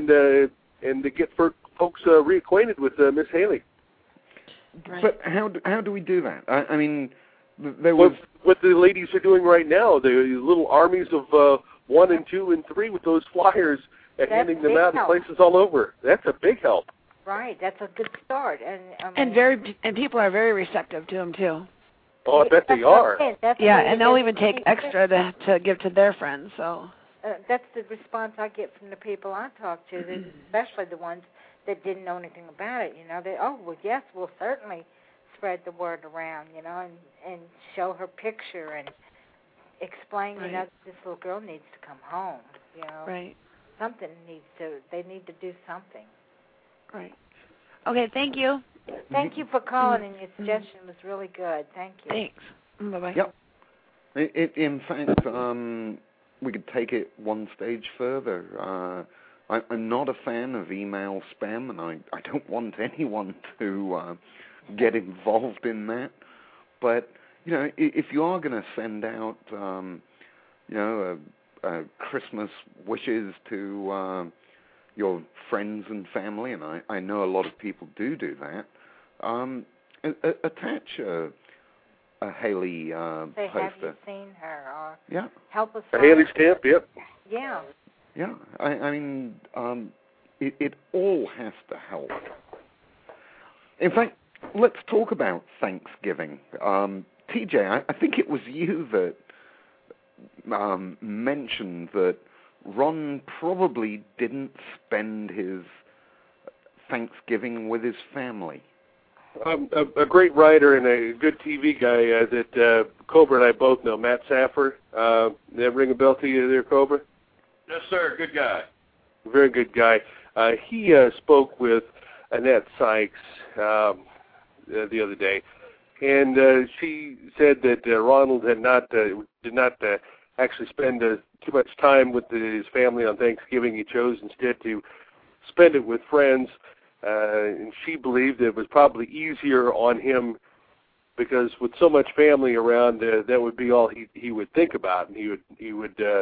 S4: to get folks reacquainted with Miss Haley.
S6: Right.
S2: But how do we do that? I mean, there was
S4: what the ladies are doing right now. The little armies of 1 and 2 and 3 with those flyers and handing them out in places all over. That's a big help.
S3: Right, that's a good start,
S6: and people are very receptive to them too.
S4: Oh, I bet they are.
S6: Yeah, and they'll even take extra to give to their friends. So
S3: that's the response I get from the people I talk to, especially the ones that didn't know anything about it. They yes, we'll certainly spread the word around, and show her picture and explain, this little girl needs to come home.
S6: Right.
S3: They need to do something.
S6: Right. Okay, thank you.
S3: Thank you for calling, and your suggestion was really good. Thank you.
S6: Thanks. Bye-bye.
S2: Yep. In fact, we could take it one stage further. I'm not a fan of email spam, and I don't want anyone to get involved in that. But, if you are going to send out, Christmas wishes to your friends and family, and I know a lot of people do that, attach a Haley
S3: Say,
S2: poster.
S3: have you seen her? Or help us.
S4: A Haley stamp, yep.
S3: Yeah.
S2: Yeah, it all has to help. In fact, let's talk about Thanksgiving. TJ, I think it was you that mentioned that Ron probably didn't spend his Thanksgiving with his family.
S4: A great writer and a good TV guy that Cobra and I both know, Matt Saffer. That ring a bell to you there, Cobra?
S5: Yes, sir. Good guy.
S4: Very good guy. He spoke with Annette Sykes the other day, and she said that Ronald did not actually spend too much time with his family on Thanksgiving. He chose instead to spend it with friends, and she believed it was probably easier on him because with so much family around, that would be all he would think about, and he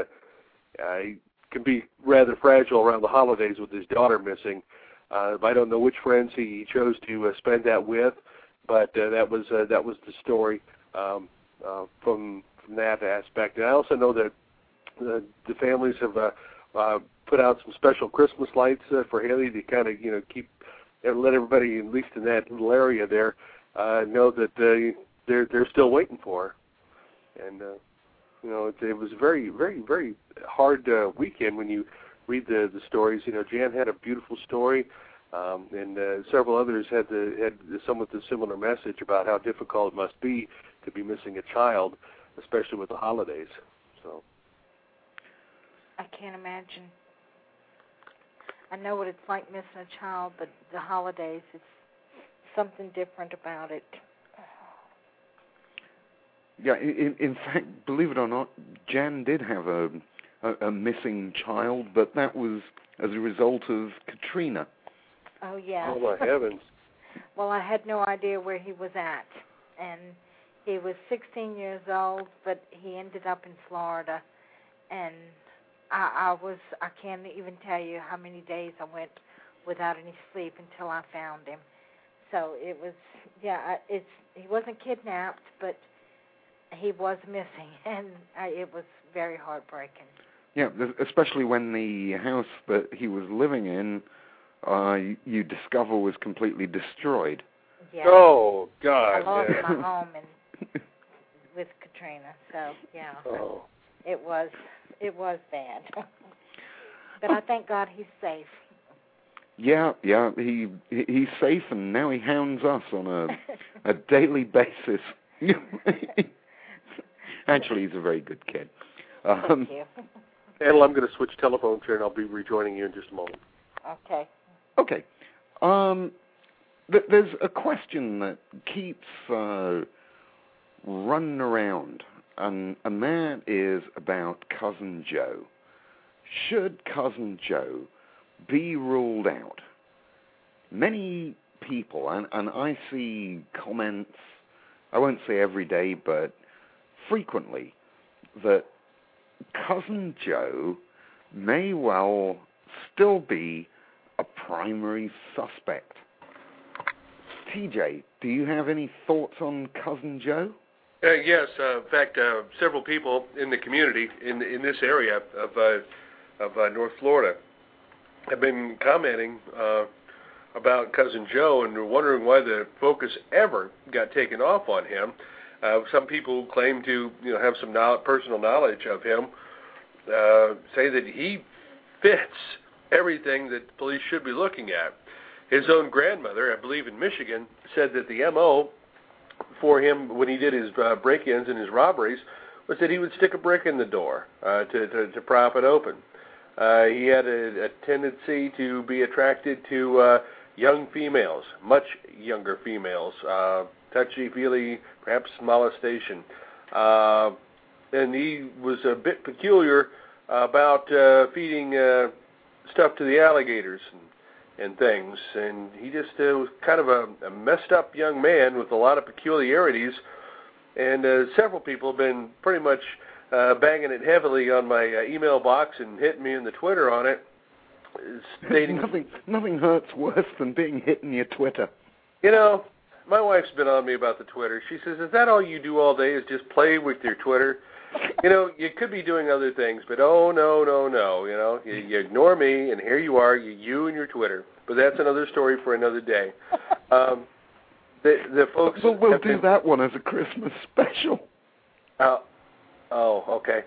S4: can be rather fragile around the holidays with his daughter missing. I don't know which friends he chose to spend that with, but that was the story from that aspect. And I also know that the families have put out some special Christmas lights for Haley to kind of keep let everybody, at least in that little area there, know that they're still waiting for her. And it was a very, very, very hard weekend when you read the stories. Jan had a beautiful story, and several others had somewhat the similar message about how difficult it must be to be missing a child, especially with the holidays. So
S3: I can't imagine. I know what it's like missing a child, but the holidays, it's something different about it.
S2: Yeah, in fact, believe it or not, Jan did have a missing child, but that was as a result of Katrina.
S3: Oh, yeah.
S4: Oh, my heavens.
S3: Well, I had no idea where he was at, and he was 16 years old, but he ended up in Florida, and I can't even tell you how many days I went without any sleep until I found him. So it was, he wasn't kidnapped, but he was missing, and it was very heartbreaking.
S2: Yeah, especially when the house that he was living in, you discover was completely destroyed.
S3: Yeah.
S4: Oh, God.
S3: I lost my home with Katrina, so, yeah.
S4: Oh.
S3: It was bad. But I thank God he's safe.
S2: Yeah, he's safe, and now he hounds us on a daily basis. Actually, he's a very good kid.
S3: Thank you.
S4: Adel, I'm going to switch telephones here, and I'll be rejoining you in just a moment.
S3: Okay.
S2: Okay. There's a question that keeps running around, and that is about Cousin Joe. Should Cousin Joe be ruled out? Many people, and I see comments, I won't say every day, but frequently, that Cousin Joe may well still be a primary suspect. TJ, do you have any thoughts on Cousin Joe?
S7: Yes. In fact, several people in the community in this area of North Florida have been commenting about Cousin Joe, and they're wondering why the focus ever got taken off on him. Some people claim to have some personal knowledge of him, say that he fits everything that police should be looking at. His own grandmother, I believe in Michigan, said that the M.O. for him when he did his break-ins and his robberies was that he would stick a brick in the door to prop it open. He had a tendency to be attracted to young females, much younger females, touchy-feely, perhaps molestation. And he was a bit peculiar about feeding stuff to the alligators and things. And he just was kind of a messed-up young man with a lot of peculiarities. And several people have been pretty much banging it heavily on my email box and hitting me in the Twitter on it, stating
S2: nothing hurts worse than being hit in your Twitter.
S7: My wife's been on me about the Twitter. She says, is that all you do all day is just play with your Twitter? You could be doing other things, but no. You ignore me, and here you are, you and your Twitter. But that's another story for another day. The folks...
S2: We'll do that one as a Christmas special.
S7: Okay.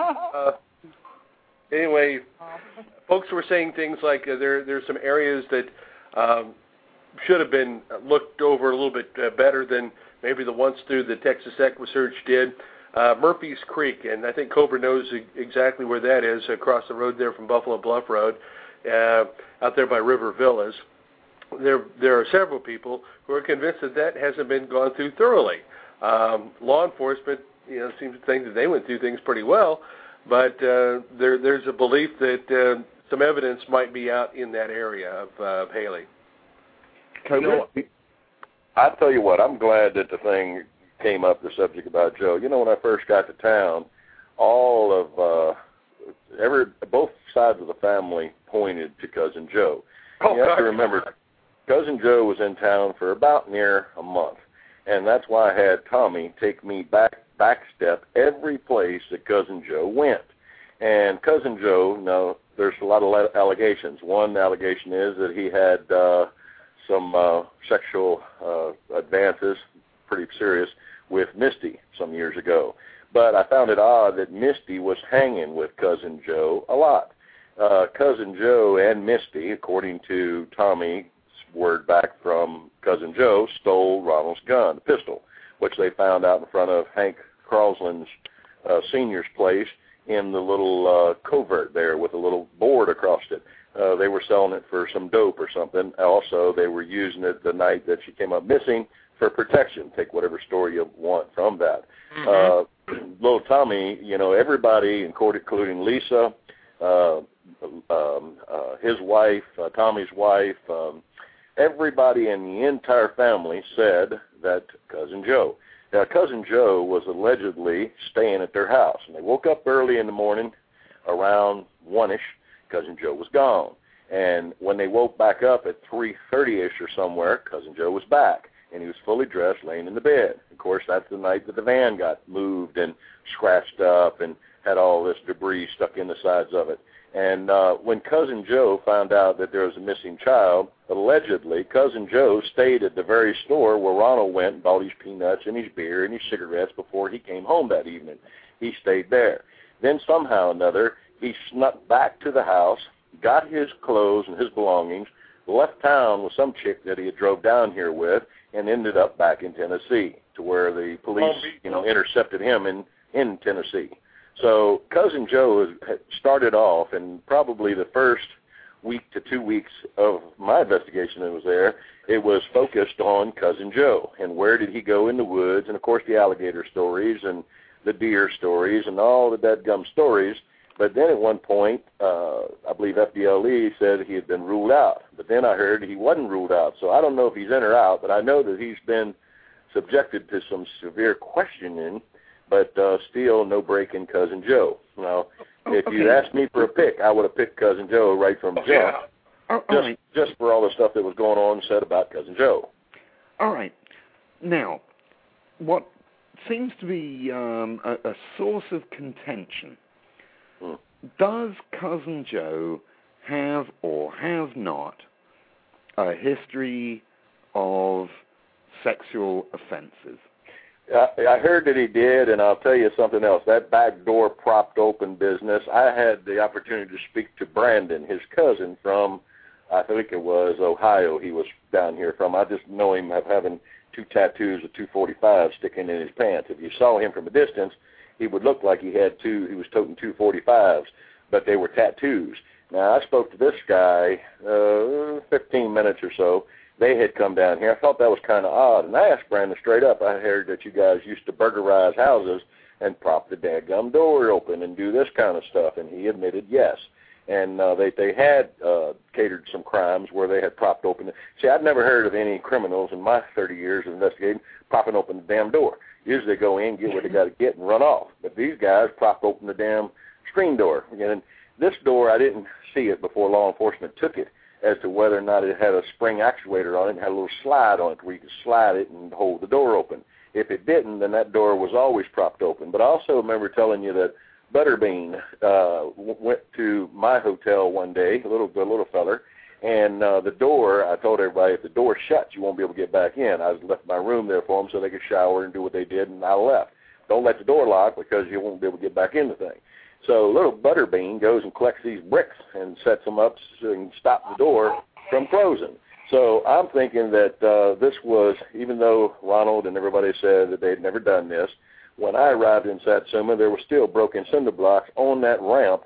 S7: Anyway, folks were saying things like there's some areas that should have been looked over a little bit better than maybe the ones through the Texas EquiSearch did. Murphy's Creek, and I think Cobra knows exactly where that is, across the road there from Buffalo Bluff Road, out there by River Villas. There are several people who are convinced that hasn't been gone through thoroughly. Law enforcement, seems to think that they went through things pretty well, but there's a belief that some evidence might be out in that area of Haley.
S5: I tell you what, I'm glad that the thing came up, the subject about Joe. When I first got to town, all of both sides of the family pointed to Cousin Joe. You have to remember, Cousin Joe was in town for about near a month, and that's why I had Tommy take me backstep every place that Cousin Joe went. And Cousin Joe, now there's a lot of allegations. One allegation is that he had some sexual advances, pretty serious, with Misty some years ago. But I found it odd that Misty was hanging with Cousin Joe a lot. Cousin Joe and Misty, according to Tommy's word back from Cousin Joe, stole Ronald's gun, the pistol, which they found out in front of Hank Crosland's senior's place in the little covert there with a little board across it. they were selling it for some dope or something. Also, they were using it the night that she came up missing for protection. Take whatever story you want from that. Little Tommy, you know, everybody, including Lisa, his wife, Tommy's wife, everybody in the entire family said that Cousin Joe. Now, Cousin Joe was allegedly staying at their house, and they woke up early in the morning around 1-ish. Cousin Joe was gone. And when they woke back up at 3:30-ish or somewhere, Cousin Joe was back, and he was fully dressed, laying in the bed. Of course, that's the night that the van got moved and scratched up and had all this debris stuck in the sides of it. And when Cousin Joe found out that there was a missing child, allegedly, Cousin Joe stayed at the very store where Ronald went and bought his peanuts and his beer and his cigarettes before he came home that evening. He stayed there. Then somehow or another, he snuck back to the house, got his clothes and his belongings, left town with some chick that he had drove down here with, and ended up back in Tennessee, to where the police, you know, intercepted him in Tennessee. So Cousin Joe had started off, and probably the first week to 2 weeks of my investigation that was there, it was focused on Cousin Joe and where did he go in the woods, and of course the alligator stories and the deer stories and all the dadgum stories. But then at one point, I believe FDLE said he had been ruled out. But then I heard he wasn't ruled out. So I don't know if he's in or out, but I know that he's been subjected to some severe questioning, but still no break in Cousin Joe. Now, if you'd asked me for a pick, I would have picked Cousin Joe right from jump, just for all the stuff that was going on and said about Cousin Joe.
S2: All right. Now, what seems to be a source of contention, does Cousin Joe have or have not a history of sexual offenses?
S5: I heard that he did, and I'll tell you something else. That back door propped open business, I had the opportunity to speak to Brandon, his cousin from, I think it was Ohio he was down here from. I just know him having 2 tattoos of 245 sticking in his pants. If you saw him from a distance, he would look like he was toting 245s, but they were tattoos. Now, I spoke to this guy 15 minutes or so. They had come down here. I thought that was kind of odd. And I asked Brandon straight up, I heard that you guys used to burglarize houses and prop the dadgum door open and do this kind of stuff. And he admitted yes. And they had catered some crimes where they had propped open. See, I'd never heard of any criminals in my 30 years of investigating propping open the damn door. Usually they go in, get what they got to get, and run off. But these guys propped open the damn screen door. And this door, I didn't see it before law enforcement took it, as to whether or not it had a spring actuator on it and had a little slide on it where you could slide it and hold the door open. If it didn't, then that door was always propped open. But I also remember telling you that Butterbean went to my hotel one day, the little feller, and the door, I told everybody, if the door shuts, you won't be able to get back in. I left my room there for them so they could shower and do what they did, and I left. Don't let the door lock because you won't be able to get back in the thing. So little Butterbean goes and collects these bricks and sets them up so he can stop the door from closing. So I'm thinking that this was, even though Ronald and everybody said that they had never done this, when I arrived in Satsuma, there were still broken cinder blocks on that ramp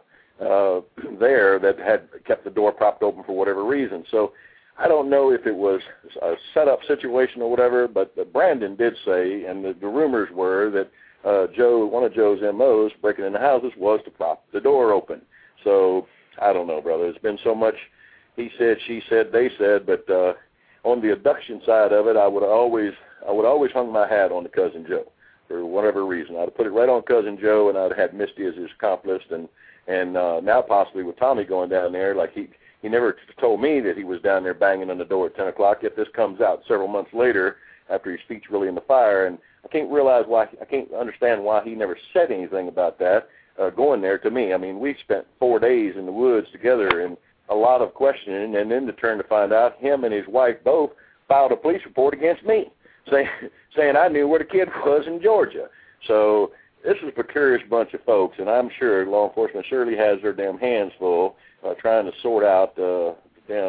S5: there that had kept the door propped open for whatever reason. So I don't know if it was a set-up situation or whatever, but Brandon did say, and the rumors were that one of Joe's MOs breaking into houses was to prop the door open. So I don't know, brother. There's been so much he said, she said, they said, but on the abduction side of it, I would always hung my hat on the Cousin Joe for whatever reason. I'd have put it right on Cousin Joe, and I'd have had Misty as his accomplice, and now possibly with Tommy going down there, like he never told me that he was down there banging on the door at 10 o'clock, yet this comes out several months later after his feet's really in the fire, and I can't understand why he never said anything about that going there to me. I mean, we spent 4 days in the woods together and a lot of questioning, and then to turn to find out him and his wife both filed a police report against me, saying I knew where the kid was in Georgia. So this is a precarious bunch of folks, and I'm sure law enforcement surely has their damn hands full trying to sort out all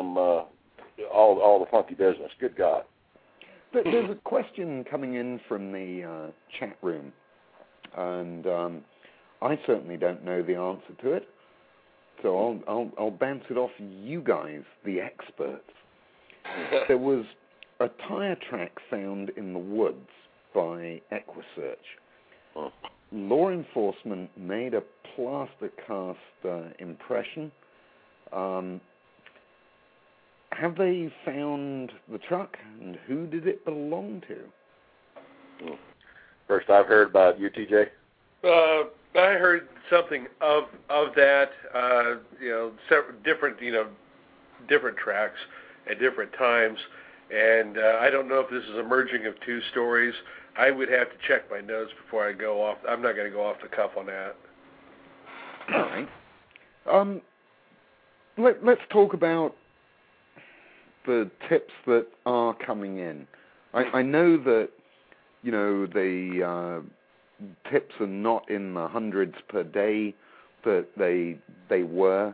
S5: the funky business. Good God.
S2: There's a question coming in from the chat room, and I certainly don't know the answer to it. so I'll bounce it off you guys, the experts. There was a tire track found in the woods by EquiSearch.
S5: Oh.
S2: Law enforcement made a plaster cast impression. Have they found the truck, and who did it belong to?
S5: First I've heard about you, TJ.
S7: I heard something of that. Several different tracks at different times, and I don't know if this is a merging of two stories. I would have to check my notes before I go off. I'm not going to go off the cuff on that.
S2: All right. Let's talk about the tips that are coming in. I know that the tips are not in the hundreds per day that they were,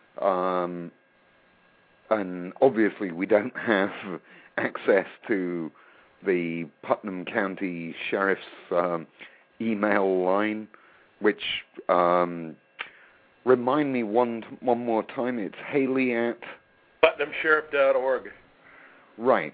S2: and obviously we don't have access to the Putnam County Sheriff's email line, which remind me one more time, it's Haley at
S7: PutnamSheriff.org.
S2: Right.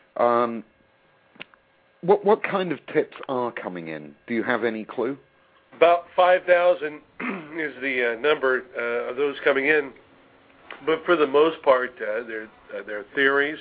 S2: What kind of tips are coming in? Do you have any clue?
S7: About 5,000 is the number of those coming in, but for the most part, they're theories.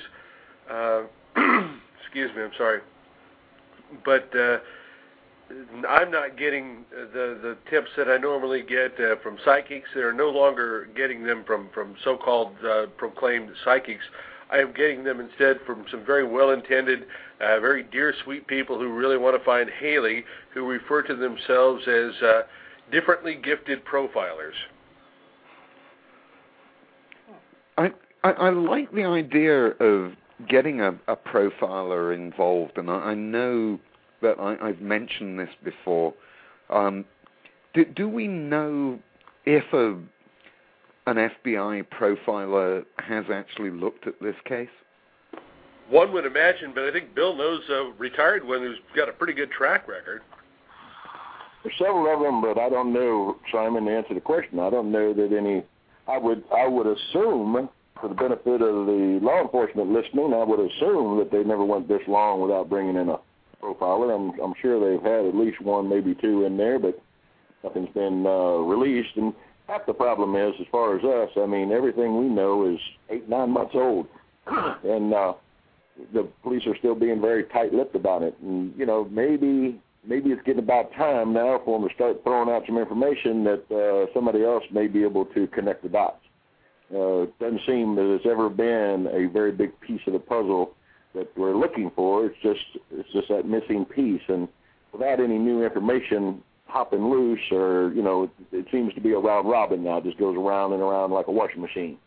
S7: Excuse me, I'm sorry, but I'm not getting the tips that I normally get from psychics. They're no longer getting them from so-called proclaimed psychics. I am getting them instead from some very well-intended, very dear, sweet people who really want to find Haley, who refer to themselves as differently gifted profilers.
S2: I like the idea of getting a profiler involved, and I know that I've mentioned this before. Do we know if an FBI profiler has actually looked at this case?
S7: One would imagine, but I think Bill knows a retired one who's got a pretty good track record.
S5: There's several of them, but I don't know, Simon, to answer the question. I don't know that any. I would assume, for the benefit of the law enforcement listening, I would assume that they never went this long without bringing in a profiler. I'm sure they've had at least one, maybe two in there, but nothing's been released. And half the problem is, as far as us, I mean, everything we know is 8-9 months old, and the police are still being very tight-lipped about it. And maybe it's getting about time now for them to start throwing out some information that somebody else may be able to connect the dots. It doesn't seem that it's ever been a very big piece of the puzzle that we're looking for. It's just that missing piece, and without any new information hopping loose, or it seems to be a round robin now. It just goes around and around like a washing machine.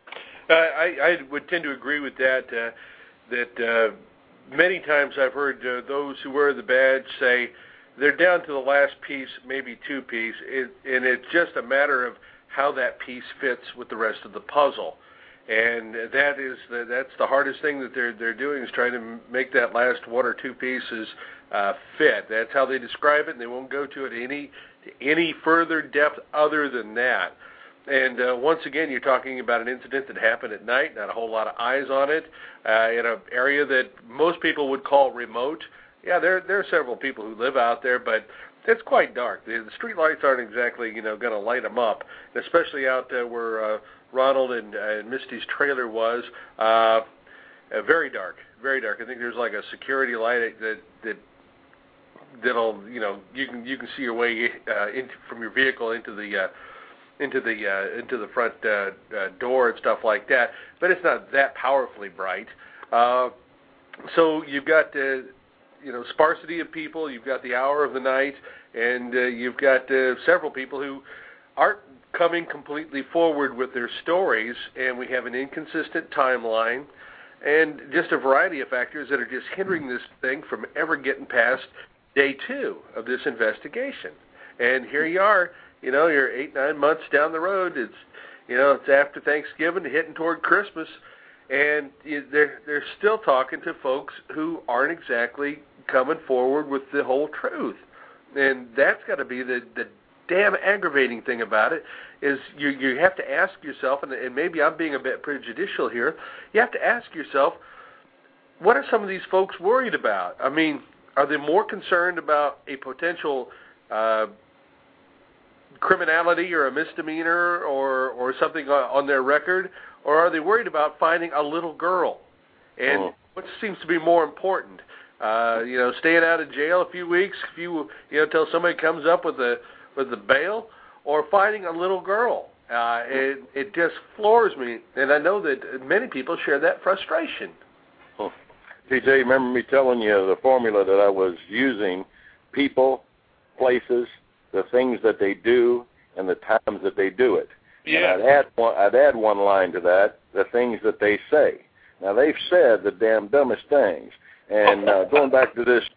S7: I would tend to agree with that. That many times I've heard those who wear the badge say they're down to the last piece, maybe two piece, and it's just a matter of how that piece fits with the rest of the puzzle. And that's the hardest thing that they're doing, is trying to make that last one or two pieces fit. That's how they describe it, and they won't go to it any further depth other than that. And once again, you're talking about an incident that happened at night, not a whole lot of eyes on it, in an area that most people would call remote. Yeah, there are several people who live out there, but it's quite dark. The street lights aren't exactly going to light them up, and especially out there where Ronald and Misty's trailer was. Very dark, very dark. I think there's like a security light that'll you can see your way from your vehicle into the front door and stuff like that, but it's not that powerfully bright. So you've got sparsity of people, you've got the hour of the night, and you've got several people who aren't coming completely forward with their stories, and we have an inconsistent timeline, and just a variety of factors that are just hindering this thing from ever getting past day 2 of this investigation. And here you are, you're 8-9 months down the road. It's after Thanksgiving, hitting toward Christmas, and they're still talking to folks who aren't exactly coming forward with the whole truth. And that's got to be the damn aggravating thing about it is you have to ask yourself, and maybe I'm being a bit prejudicial here, you have to ask yourself, what are some of these folks worried about? I mean, are they more concerned about a potential criminality or a misdemeanor or something on their record, or are they worried about finding a little girl? And what seems to be more important? Staying out of jail a few weeks, until somebody comes up with the bail, or finding a little girl. It just floors me, and I know that many people share that frustration.
S5: TJ, remember me telling you the formula that I was using: people, places, the things that they do, and the times that they do it.
S7: Yeah.
S5: And I'd add one line to that: the things that they say. Now, they've said the damn dumbest things. And going back to this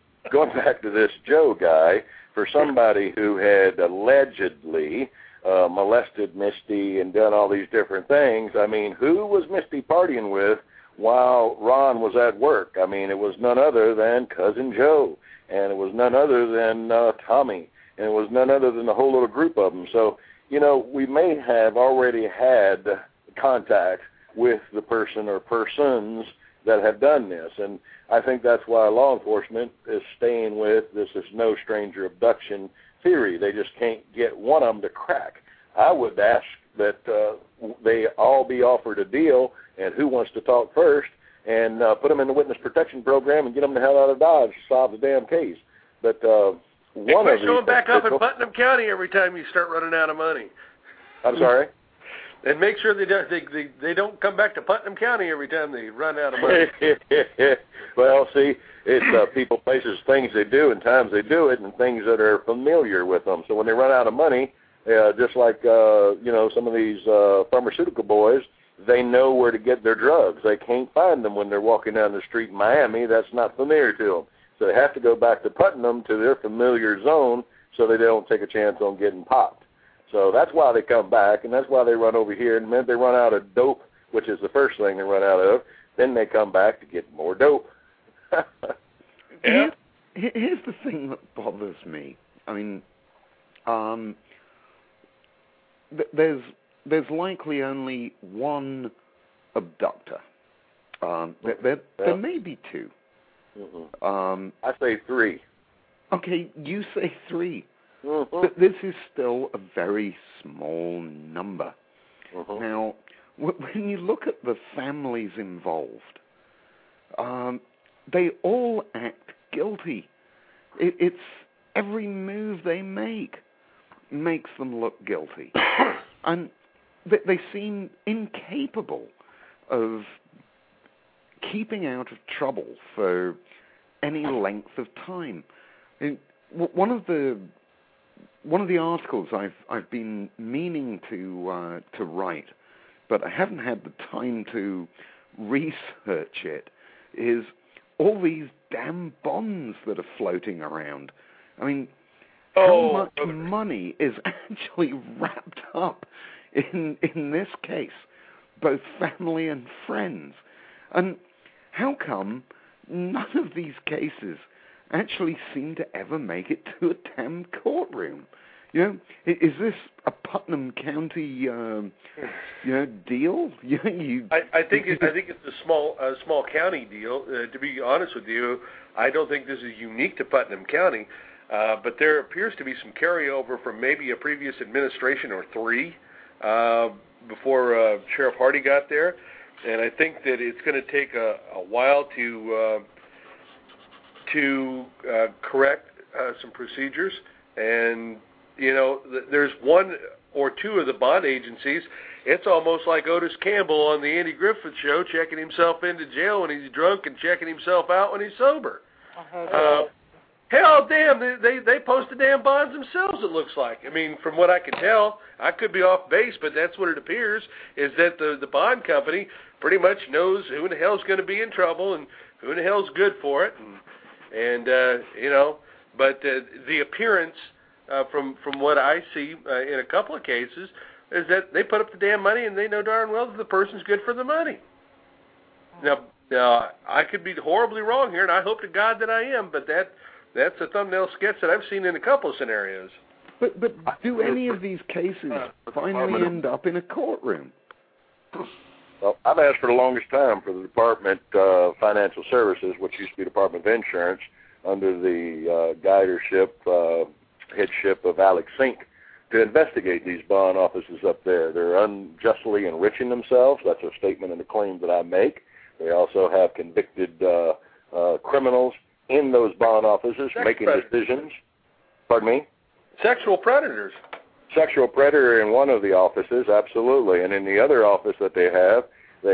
S5: Joe guy, for somebody who had allegedly molested Misty and done all these different things, I mean, who was Misty partying with while Ron was at work? I mean, it was none other than Cousin Joe, and it was none other than Tommy, and it was none other than the whole little group of them. So, we may have already had contact with the person or persons that have done this, and I think that's why law enforcement is staying with this is no stranger abduction theory. They just can't get one of them to crack. I would ask that they all be offered a deal, and who wants to talk first, and put them in the witness protection program and get them the hell out of Dodge to solve the damn case. But one of these
S7: showing back up in Putnam County every time you start running out of money.
S5: I'm sorry?
S7: And make sure they don't come back to Putnam County every time they run out of money.
S5: Well, see, it's people, places, things they do, and times they do it, and things that are familiar with them. So when they run out of money, just like some of these pharmaceutical boys, they know where to get their drugs. They can't find them when they're walking down the street in Miami. That's not familiar to them. So they have to go back to Putnam to their familiar zone so they don't take a chance on getting popped. So that's why they come back, and that's why they run over here. And then they run out of dope, which is the first thing they run out of. Then they come back to get more dope.
S2: Yeah. Here's the thing that bothers me. I mean, there's likely only one abductor. There may be two.
S5: Mm-hmm. I say three.
S2: Okay, you say three.
S5: Mm-hmm.
S2: But this is still a very small number.
S5: Mm-hmm.
S2: Now, when you look at the families involved, they all act guilty. It's every move they make makes them look guilty. And they seem incapable of keeping out of trouble for any length of time. One of the articles I've been meaning to write, but I haven't had the time to research it, is all these damn bonds that are floating around. I mean, how much money is actually wrapped up in this case, both family and friends? And how come none of these cases actually seem to ever make it to a damn courtroom? Is this a Putnam County, deal?
S7: I think it's a small county deal. To be honest with you, I don't think this is unique to Putnam County, but there appears to be some carryover from maybe a previous administration or three before Sheriff Hardy got there, and I think that it's going to take a while to correct some procedures. And there's one or two of the bond agencies. It's almost like Otis Campbell on the Andy Griffith Show, checking himself into jail when he's drunk and checking himself out when he's sober. Hell, damn, they post the damn bonds themselves, it looks like. I mean, from what I can tell, I could be off base, but that's what it appears, is that the bond company pretty much knows who in the hell's going to be in trouble and who in the hell's good for it. But the appearance from what I see in a couple of cases is that they put up the damn money and they know darn well that the person's good for the money. Now I could be horribly wrong here, and I hope to God that I am, but that's a thumbnail sketch that I've seen in a couple of scenarios.
S2: But do any of these cases finally end up in a courtroom?
S5: Well, I've asked for the longest time for the Department of Financial Services, which used to be Department of Insurance, under the headship of Alex Sink, to investigate these bond offices up there. They're unjustly enriching themselves. That's a statement and a claim that I make. They also have convicted criminals in those bond offices making decisions. Pardon me?
S7: Sexual predators.
S5: Sexual predator in one of the offices, absolutely. And in the other office that they have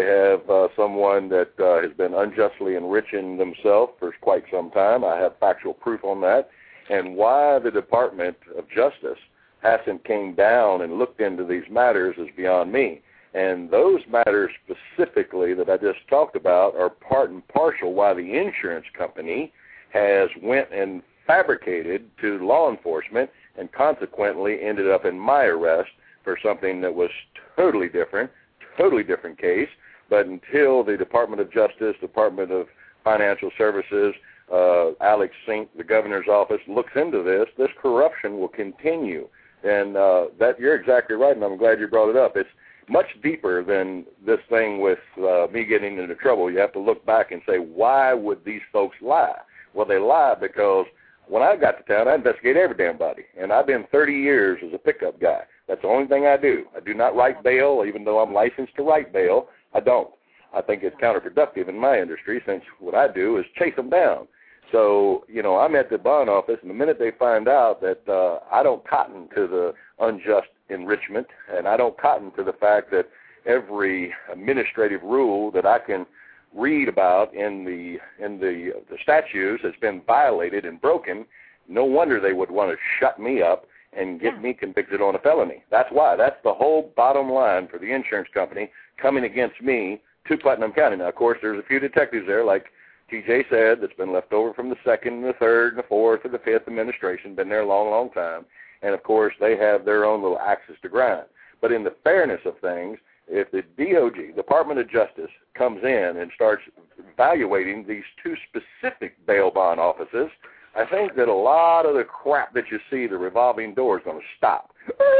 S5: someone that has been unjustly enriching themselves for quite some time. I have factual proof on that. And why the Department of Justice hasn't came down and looked into these matters is beyond me. And those matters specifically that I just talked about are part and parcel why the insurance company has went and fabricated to law enforcement and consequently ended up in my arrest for something that was totally different case. But until the Department of Justice, Department of Financial Services, Alex Sink, the governor's office, looks into this corruption will continue. And that you're exactly right, and I'm glad you brought it up. It's much deeper than this thing with me getting into trouble. You have to look back and say, why would these folks lie? Well, they lie because when I got to town, I investigate every damn body. And I've been 30 years as a pickup guy. That's the only thing I do. I do not write bail, even though I'm licensed to write bail. I don't. I think it's counterproductive in my industry since what I do is chase them down. So, I'm at the bond office, and the minute they find out that I don't cotton to the unjust enrichment, and I don't cotton to the fact that every administrative rule that I can read about in the statutes has been violated and broken, no wonder they would want to shut me up and get me convicted on a felony. That's why. That's the whole bottom line for the insurance company coming against me to Putnam County. Now, of course, there's a few detectives there, like TJ said, that's been left over from the second and the third and the fourth and the fifth administration, been there a long, long time. And, of course, they have their own little axes to grind. But in the fairness of things, if the DOJ, Department of Justice, comes in and starts evaluating these two specific bail bond offices, I think that a lot of the crap that you see, the revolving door, is going to stop.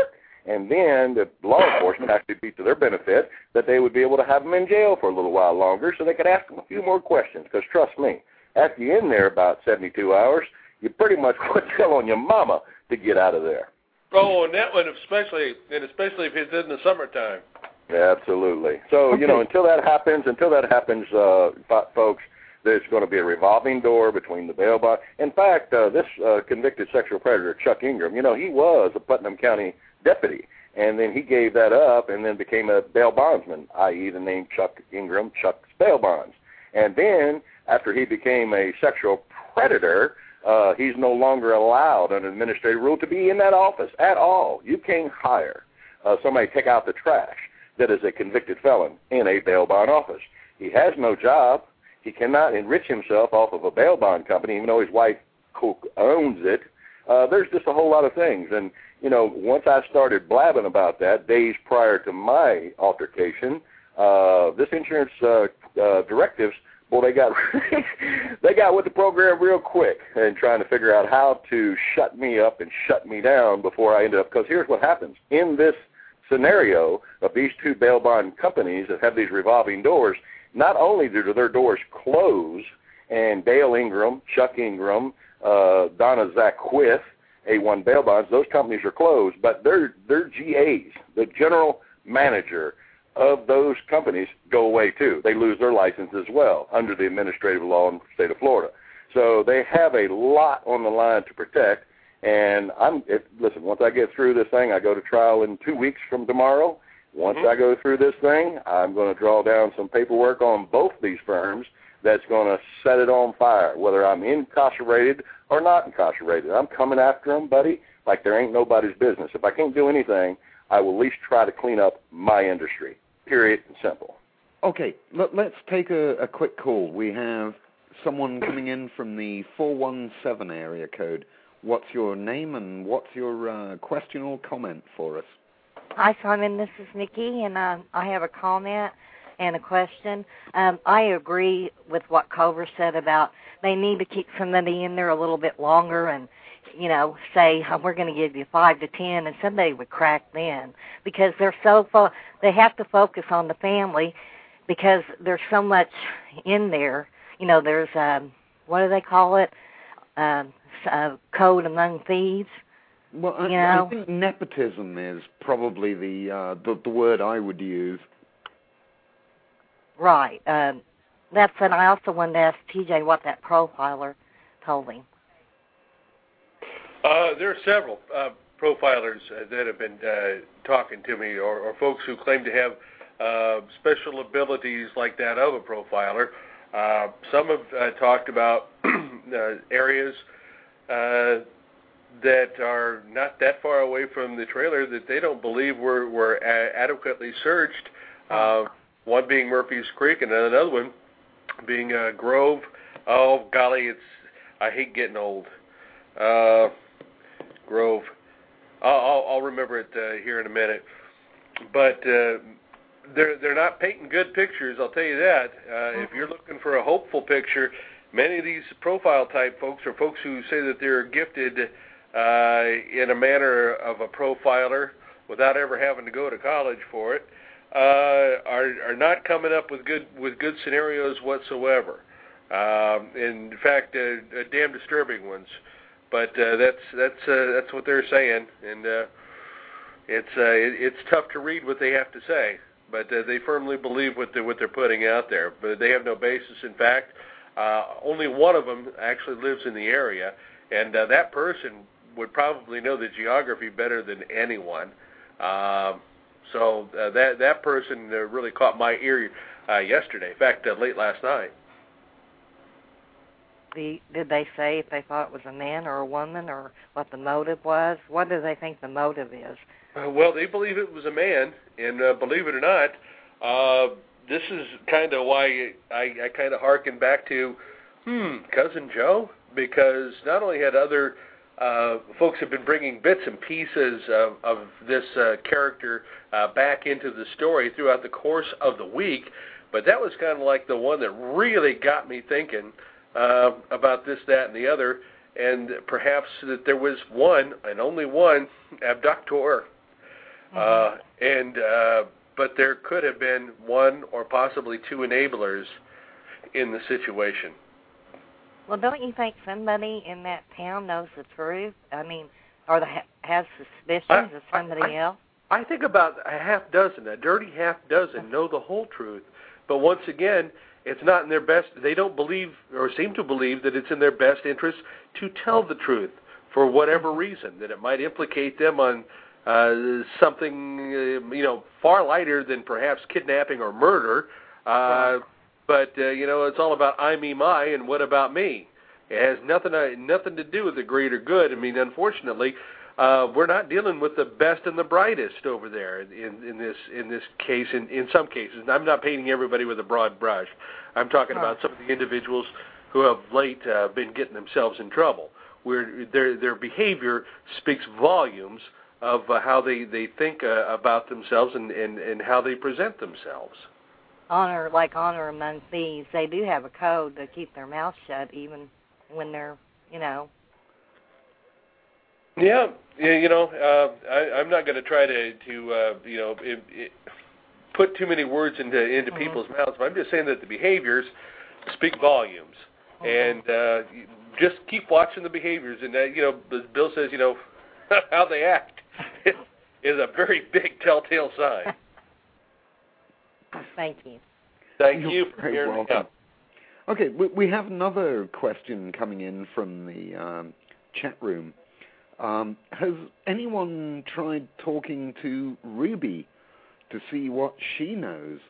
S5: And then the law enforcement actually be to their benefit that they would be able to have them in jail for a little while longer so they could ask them a few more questions. Because trust me, after you're in there about 72 hours, you pretty much would tell on your mama to get out of there.
S7: Oh, and that one especially if it's in the summertime.
S5: Yeah, absolutely. So, until that happens, folks, there's going to be a revolving door between the bail bond. In fact, this convicted sexual predator, Chuck Ingram, he was a Putnam County deputy, and then he gave that up and then became a bail bondsman, i.e. the name Chuck Ingram, Chuck's Bail Bonds. And then after he became a sexual predator, he's no longer allowed under administrative rule to be in that office at all. You can't hire somebody to take out the trash that is a convicted felon in a bail bond office. He has no job. He cannot enrich himself off of a bail bond company, even though his wife owns it. There's just a whole lot of things. And, once I started blabbing about that days prior to my altercation, this insurance directives, well, they got with the program real quick and trying to figure out how to shut me up and shut me down before I ended up. Because here's what happens. In this scenario of these two bail bond companies that have these revolving doors, not only do their doors close and Dale Ingram, Chuck Ingram, Donna Zackwith, A1 Bail Bonds, those companies are closed, but their GAs, the general manager of those companies, go away too. They lose their license as well under the administrative law in the state of Florida. So they have a lot on the line to protect. And listen, once I get through this thing, I go to trial in 2 weeks from tomorrow. Once I go through this thing, I'm going to draw down some paperwork on both these firms that's going to set it on fire, whether I'm incarcerated or not incarcerated. I'm coming after them, buddy, like there ain't nobody's business. If I can't do anything, I will at least try to clean up my industry, period and simple.
S2: Okay, let's take a quick call. We have someone coming in from the 417 area code. What's your name and what's your question or comment for us?
S8: Hi, Simon. This is Nikki, and I have a comment and a question. I agree with what Culver said about they need to keep somebody in there a little bit longer, and say, we're going to give you 5 to 10, and somebody would crack then, because they're they have to focus on the family, because there's so much in there. There's, what do they call it? Code among thieves.
S2: Well, I think nepotism is probably the word I would use.
S8: Right. And I also wanted to ask TJ what that profiler told him.
S7: There are several profilers that have been talking to me, or folks who claim to have special abilities like that of a profiler. Some have talked about areas that are not that far away from the trailer that they don't believe were adequately searched. One being Murphy's Creek, and another one being Grove. Oh golly, I hate getting old. Grove. I'll remember it here in a minute. But they're not painting good pictures, I'll tell you that. If you're looking for a hopeful picture, many of these profile type folks are folks who say that they're gifted in a manner of a profiler without ever having to go to college for it, are not coming up with good scenarios whatsoever. In fact, damn disturbing ones. But that's what they're saying, and it's tough to read what they have to say. But they firmly believe what they're putting out there. But they have no basis. In fact, only one of them actually lives in the area, and that person would probably know the geography better than anyone. So that person really caught my ear yesterday. In fact, late last night.
S8: Did they say if they thought it was a man or a woman, or what the motive was? What do they think the motive is?
S7: Well, they believe it was a man, and believe it or not, this is kind of why I kind of hearken back to Cousin Joe, because not only had other folks have been bringing bits and pieces of this character back into the story throughout the course of the week, but that was kind of like the one that really got me thinking about this, that, and the other, and perhaps that there was one and only one abductor, but there could have been one or possibly two enablers in the situation.
S8: Well, don't you think somebody in that town knows the truth? I mean, or has suspicions of somebody else?
S7: I think about a dirty half dozen know the whole truth, but once again, it's not in their best. They don't believe or seem to believe that it's in their best interest to tell the truth for whatever reason, that it might implicate them on something far lighter than perhaps kidnapping or murder. But it's all about I, me, my, and what about me? It has nothing to do with the greater good. I mean, unfortunately, we're not dealing with the best and the brightest over there in this case. In some cases, and I'm not painting everybody with a broad brush. I'm talking about some of the individuals who have late been getting themselves in trouble, where their behavior speaks volumes of how they think about themselves and how they present themselves.
S8: Honor among thieves. They do have a code to keep their mouth shut, even when they're,
S7: Yeah, I'm not going to try to put too many words into people's mouths, but I'm just saying that the behaviors speak volumes, and just keep watching the behaviors. And as Bill says, how they act is a very big telltale sign.
S8: Thank you.
S7: Thank you for
S2: You're
S7: hearing me out.
S2: Okay, we have another question coming in from the chat room. Has anyone tried talking to Ruby to see what she knows?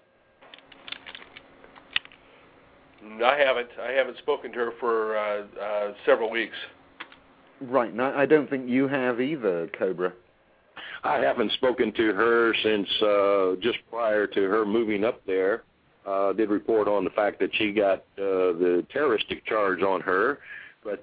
S7: I haven't spoken to her for several weeks.
S2: Right. Now, I don't think you have either, Cobra.
S9: I haven't spoken to her since just prior to her moving up there. Did report on the fact that she got the terroristic charge on her, but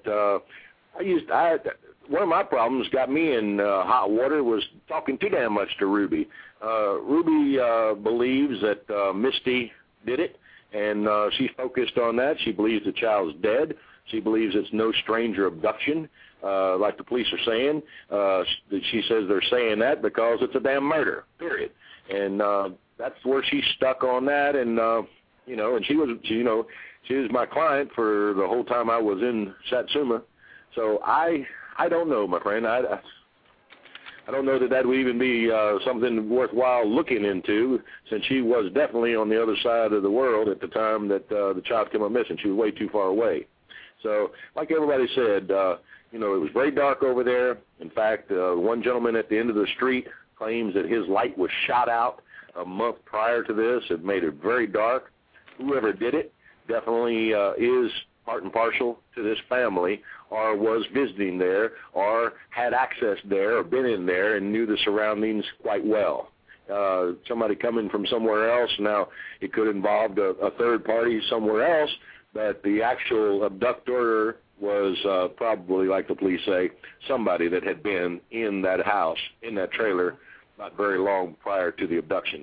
S9: one of my problems got me in hot water was talking too damn much to Ruby. Ruby believes that Misty did it, and she's focused on that. She believes the child's dead. She believes it's no stranger abduction, like the police are saying. She says they're saying that because it's a damn murder, period. And that's where she's stuck on that. And, and she was my client for the whole time I was in Satsuma. So I don't know, my friend. I don't know that would even be something worthwhile looking into, since she was definitely on the other side of the world at the time that the child came up missing. She was way too far away. So, like everybody said, it was very dark over there. In fact, one gentleman at the end of the street claims that his light was shot out a month prior to this. It made it very dark. Whoever did it definitely is part and parcel to this family, or was visiting there, or had access there, or been in there and knew the surroundings quite well. Somebody coming from somewhere else, now it could involve a third party somewhere else, but the actual abductor was probably, like the police say, somebody that had been in that house, in that trailer, not very long prior to the abduction.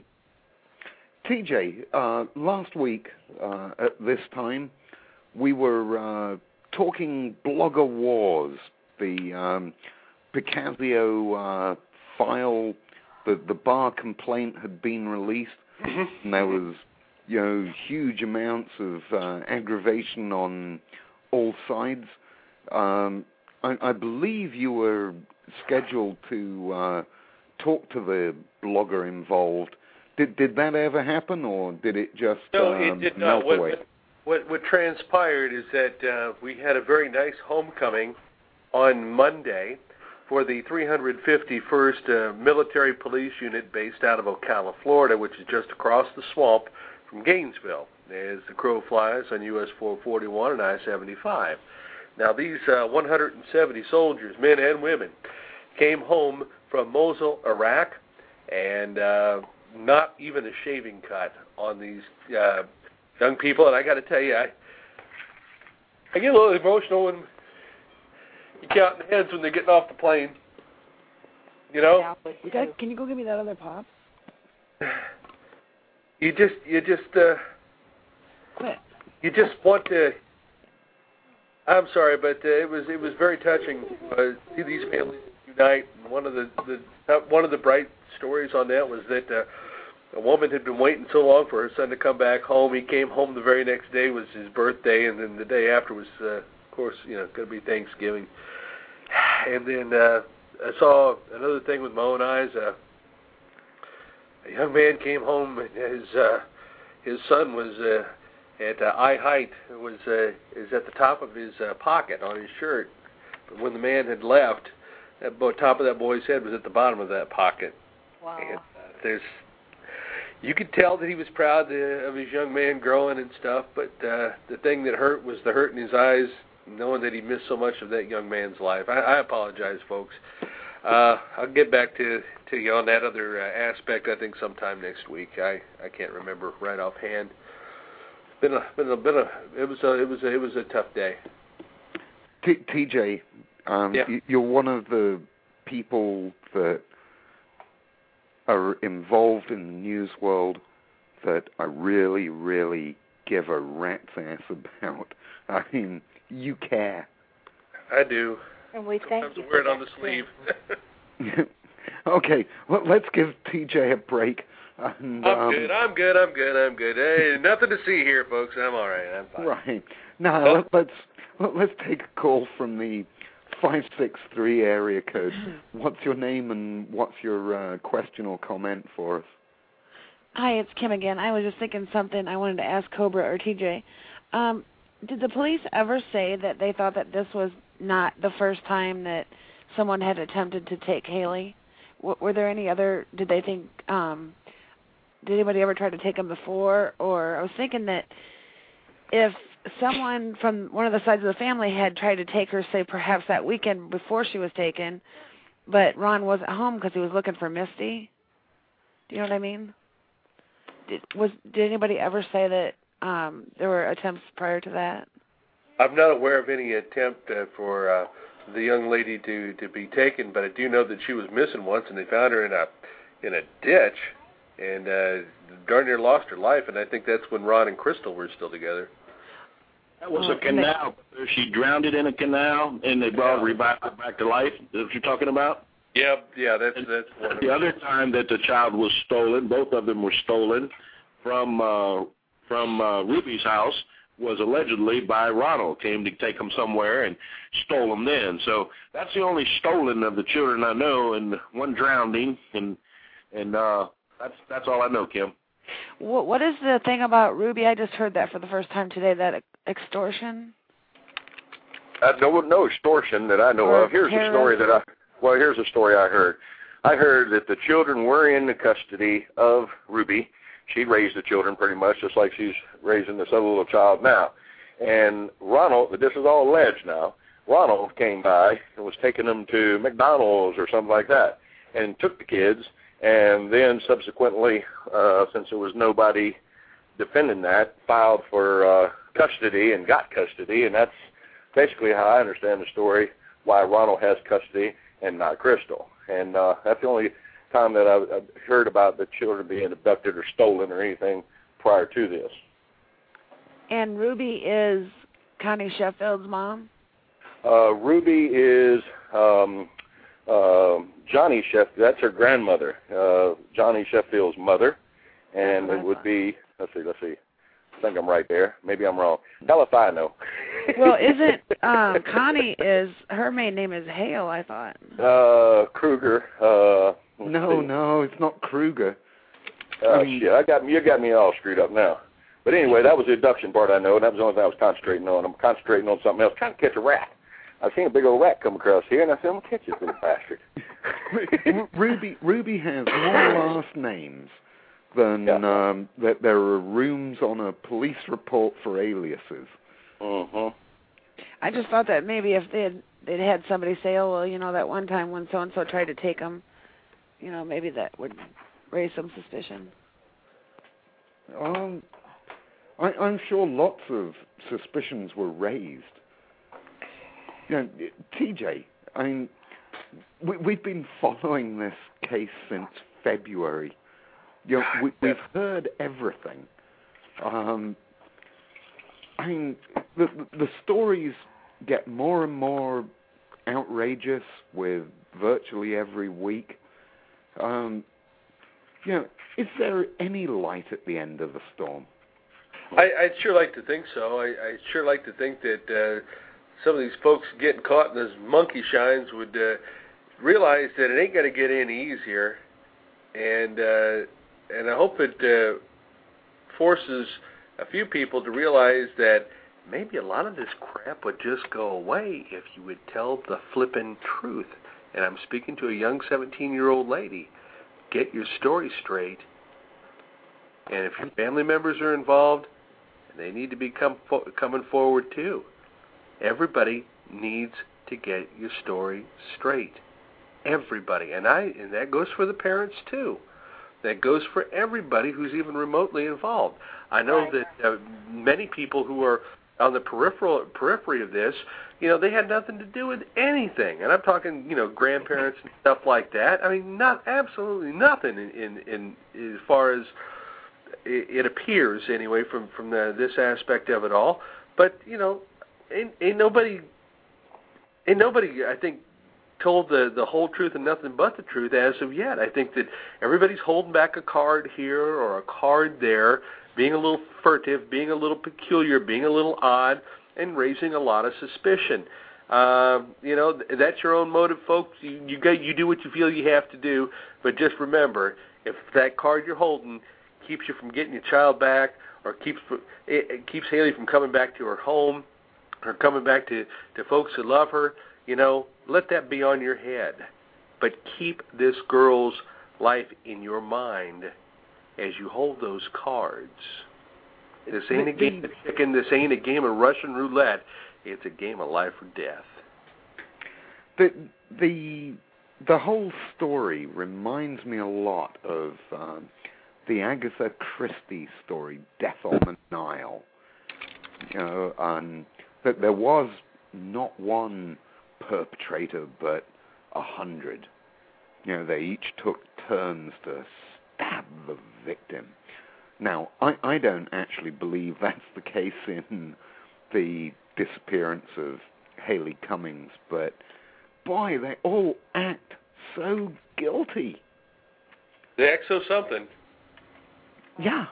S2: TJ, last week at this time, we were talking blogger wars, the Picasio file, the bar complaint had been released, and there was huge amounts of aggravation on all sides. I believe you were scheduled to talk to the blogger involved. Did that ever happen, or did it just
S7: it did not.
S2: melt away?
S7: What transpired is that we had a very nice homecoming on Monday for the 351st Military Police Unit based out of Ocala, Florida, which is just across the swamp from Gainesville, as the crow flies on US 441 and I-75. Now, these 170 soldiers, men and women, came home from Mosul, Iraq, and not even a shaving cut on these young people. And I got to tell you, I get a little emotional when you count the heads when they're getting off the plane.
S6: Can you go give me that other pop?
S7: You just
S6: quit.
S7: You just want to. I'm sorry, but it was very touching to see these families unite. And one of the bright stories on that was that a woman had been waiting so long for her son to come back home. He came home the very next day, was his birthday, and then the day after was, of course, going to be Thanksgiving. And then I saw another thing with my own eyes. A young man came home, and his son was at eye height. Is at the top of his pocket on his shirt. But when the man had left, that top of that boy's head was at the bottom of that pocket.
S3: Wow.
S7: And you could tell that he was proud of his young man growing and stuff, but the thing that hurt was the hurt in his eyes, knowing that he missed so much of that young man's life. I apologize, folks. I'll get back to you on that other aspect, I think, sometime next week. I can't remember right offhand. It was a tough day.
S2: TJ, you're one of the people that are involved in the news world that I really, really give a rat's ass about. I mean, you care.
S7: I do.
S3: And we thank
S7: Sometimes
S3: you.
S7: I wear it on the sleeve.
S2: Okay, well, let's give TJ a break. And,
S7: I'm good. Hey, nothing to see here, folks. I'm all right. I'm fine.
S2: Right. Now, let's take a call from the 563 area code. What's your name and what's your question or comment for us?
S6: Hi, it's Kim again. I was just thinking something I wanted to ask Cobra or TJ. Did the police ever say that they thought that this was not the first time that someone had attempted to take Haley? Were there any other, did they think, did anybody ever try to take him before? Or I was thinking that if someone from one of the sides of the family had tried to take her, say, perhaps that weekend before she was taken, but Ron wasn't home because he was looking for Misty. Do you know what I mean? Did anybody ever say that there were attempts prior to that?
S7: I'm not aware of any attempt for the young lady to be taken, but I do know that she was missing once, and they found her in a ditch. and darn near lost her life. And I think that's when Ron and Crystal were still together.
S9: That was a canal. She drowned it in a canal, and they revived her back to life. Is that what you're talking about?
S7: Yeah, that's one.
S9: The other time that the child was stolen, both of them were stolen from Ruby's house, was allegedly by Ronald. Came to take them somewhere and stole them then. So that's the only stolen of the children I know, and one drowning, and that's all I know, Kim.
S6: What is the thing about Ruby? I just heard that for the first time today, that extortion?
S5: No extortion that I know of. Here's a story here's a story I heard. I heard that the children were in the custody of Ruby. She raised the children pretty much just like she's raising this other little child now. And Ronald, this is all alleged now, Ronald came by and was taking them to McDonald's or something like that and took the kids, and then subsequently, since there was nobody defending that, filed for custody and got custody, and that's basically how I understand the story, why Ronald has custody and not Crystal. And that's the only time that I've heard about the children being abducted or stolen or anything prior to this.
S6: And Ruby is Connie Sheffield's mom?
S5: Ruby is Johnny Sheffield. That's her grandmother, Johnny Sheffield's mother. And it would be, let's see. I think I'm right there. Maybe I'm wrong. Hell if I know.
S6: Well, isn't Connie her main name is Hale, I thought.
S5: Kruger.
S2: No, it's not Kruger.
S5: Shit, you got me all screwed up now. But anyway, that was the abduction part I know, and that was the only thing I was concentrating on. I'm concentrating on something else, trying to catch a rat. I've seen a big old rat come across here, and I said, I'm going to catch this little bastard.
S2: Ruby has more last names than that there are rooms on a police report for aliases.
S5: Mm-hmm.
S6: I just thought that maybe if they'd had somebody say, oh, well, that one time when so-and-so tried to take them, maybe that would raise some suspicion.
S2: I'm sure lots of suspicions were raised. TJ, I mean, we've been following this case since February. We've heard everything. I mean, the stories get more and more outrageous with virtually every week. Is there any light at the end of the storm?
S7: I'd sure like to think so. I'd sure like to think that some of these folks getting caught in those monkey shines would realize that it ain't going to get any easier, and I hope it forces a few people to realize that maybe a lot of this crap would just go away if you would tell the flippin' truth. And I'm speaking to a young 17-year-old lady. Get your story straight. And if your family members are involved, they need to be coming forward too. Everybody needs to get your story straight. Everybody. And that goes for the parents too. That goes for everybody who's even remotely involved. I know that many people who are on the periphery of this, they had nothing to do with anything. And I'm talking, grandparents and stuff like that. I mean, absolutely nothing in as far as it appears anyway from this aspect of it all. But ain't nobody I think told the whole truth and nothing but the truth as of yet. I think that everybody's holding back a card here or a card there, being a little furtive, being a little peculiar, being a little odd, and raising a lot of suspicion. That's your own motive, folks. You do what you feel you have to do, but just remember, if that card you're holding keeps you from getting your child back, or keeps Haley from coming back to her home, or coming back to folks who love her, let that be on your head. But keep this girl's life in your mind as you hold those cards. This ain't a game of chicken. This ain't a game of Russian roulette. It's a game of life or death.
S2: The whole story reminds me a lot of the Agatha Christie story, Death on the Nile. That there was not one perpetrator, but 100. They each took turns to stab the victim. Now, I don't actually believe that's the case in the disappearance of Haley Cummings, but boy, they all act so guilty.
S7: They act so something.
S2: Yeah.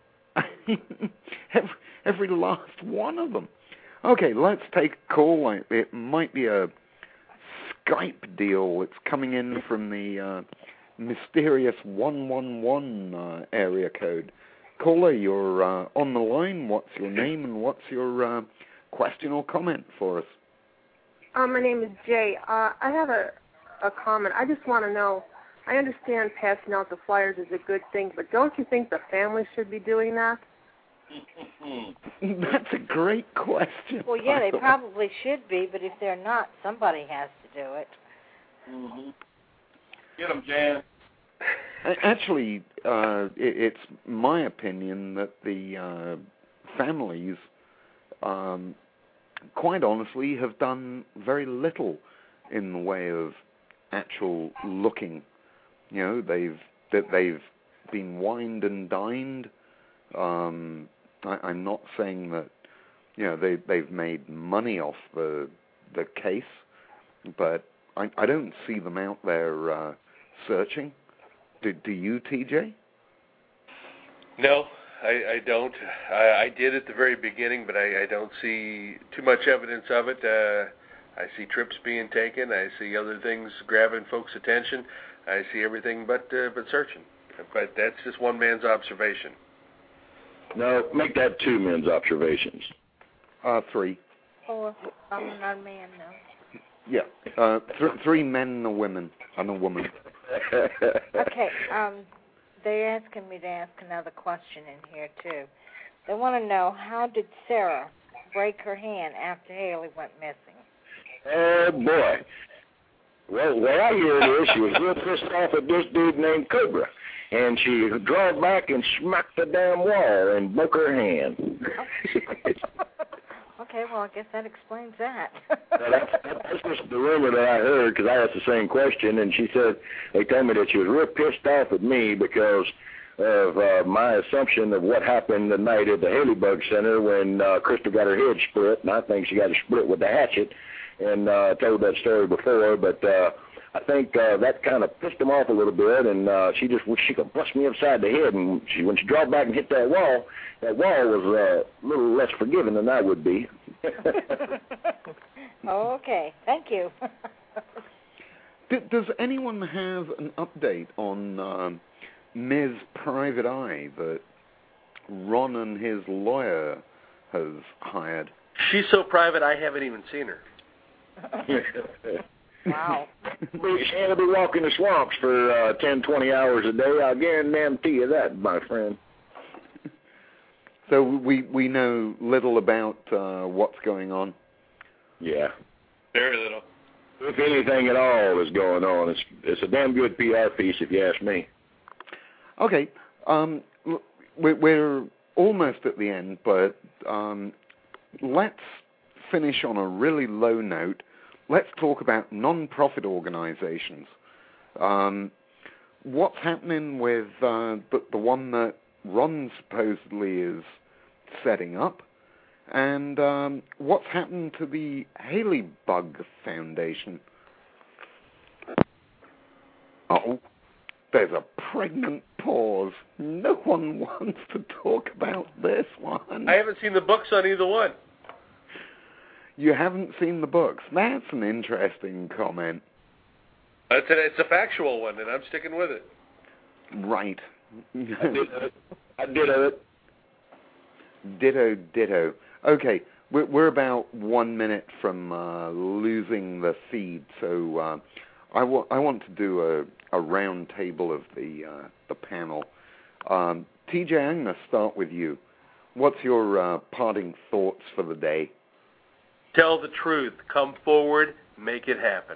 S2: every last one of them. Okay, let's take a call. It might be a Skype deal. It's coming in from the mysterious 111 area code. Caller, you're on the line. What's your name and what's your question or comment for us?
S10: My name is Jay. I have a comment. I just want to know, I understand passing out the flyers is a good thing, but don't you think the family should be doing that?
S2: That's a great question.
S3: Well, yeah, they probably should be, but if they're not, somebody has to do it.
S9: Mm-hmm. Get them, Jan.
S2: Actually, it's my opinion that the families, quite honestly, have done very little in the way of actual looking. You know, they've been wined and dined. I'm not saying that, you know, they've made money off the case, but I don't see them out there searching. Do you, TJ?
S7: No, I don't. I did at the very beginning, but I don't see too much evidence of it. I see trips being taken. I see other things grabbing folks' attention. I see everything but searching. But that's just one man's observation.
S9: No, make that two men's observations.
S2: 3.
S3: Oh, I'm not a man, no.
S2: Yeah, 3 men and a woman.
S3: Okay, they're asking me to ask another question in here, too. They want to know, how did Sarah break her hand after Haley went missing?
S9: Oh, boy. Well, the way I hear it is she was real pissed off at this dude named Cobra, and she drove back and smacked the damn wall and broke her hand.
S3: Okay, well, I guess that explains that.
S9: That's just the rumor that I heard, because I asked the same question, and she said, they told me that she was real pissed off at me because of my assumption of what happened the night at the Haley Bug Center when Crystal got her head split, and I think she got it split with a hatchet, and I told that story before, but I think that kind of pissed him off a little bit, and she wished she could bust me upside the head, and when she drove back and hit that wall was a little less forgiving than I would be.
S3: Okay, thank you.
S2: Does anyone have an update on Ms. Private Eye that Ron and his lawyer has hired?
S7: She's so private, I haven't even seen her.
S3: Wow.
S9: She'll be walking the swamps for 10, 20 hours a day. I'll guarantee you that, my friend.
S2: So we know little about what's going on?
S9: Yeah.
S7: Very little.
S9: If anything at all is going on, it's a damn good PR piece, if you ask me.
S2: Okay. We're almost at the end, but let's finish on a really low note. Let's talk about non-profit organizations. What's happening with the one that Ron supposedly is setting up, and what's happened to the Haley Bug Foundation? Uh-oh, there's a pregnant pause. No one wants to talk about this one.
S7: I haven't seen the books on either one.
S2: You haven't seen the books? That's an interesting comment.
S7: It's a factual one, and I'm sticking with it.
S2: Right.
S9: I did it.
S2: Ditto. Okay, we're about 1 minute from losing the feed, so I want to do a round table of the panel. TJ, I'm going to start with you. What's your parting thoughts for the day?
S7: Tell the truth. Come forward. Make it happen.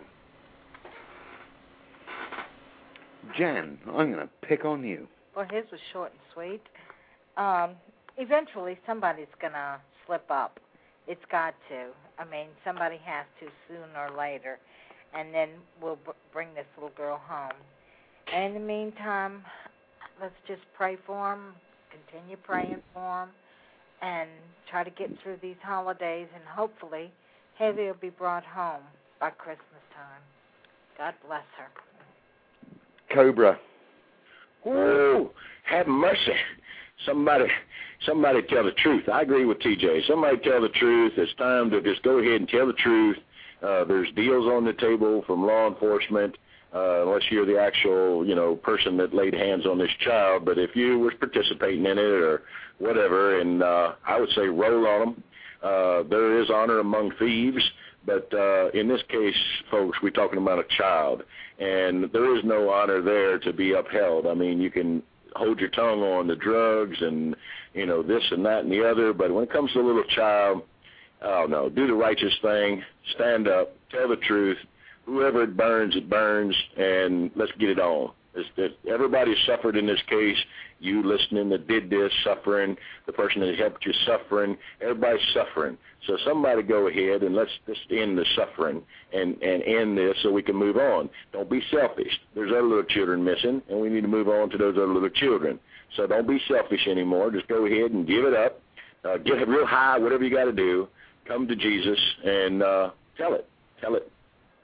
S2: Jan, I'm going to pick on you.
S3: Well, his was short and sweet. Eventually, somebody's going to slip up. It's got to. I mean, somebody has to sooner or later. And then we'll bring this little girl home. And in the meantime, let's just pray for them, continue praying for them, and try to get through these holidays, and hopefully Heavy will be brought home by Christmas time. God bless her.
S2: Cobra.
S9: Whoa, have mercy. Somebody tell the truth. I agree with TJ. Somebody tell the truth. It's time to just go ahead and tell the truth. There's deals on the table from law enforcement, unless you're the actual, person that laid hands on this child. But if you were participating in it or whatever, and I would say roll on them. There is honor among thieves, but in this case, folks, we're talking about a child, and there is no honor there to be upheld. I mean, you can hold your tongue on the drugs and, this and that and the other, but when it comes to a little child, oh, no, do the righteous thing, stand up, tell the truth. Whoever it burns, and let's get it on. Everybody suffered in this case. You listening that did this, suffering. The person that helped you, suffering. Everybody's suffering. So somebody go ahead and let's just end the suffering and end this so we can move on. Don't be selfish. There's other little children missing, and we need to move on to those other little children. So don't be selfish anymore. Just go ahead and give it up. Get it real high, whatever you got to do. Come to Jesus and tell it. Tell it.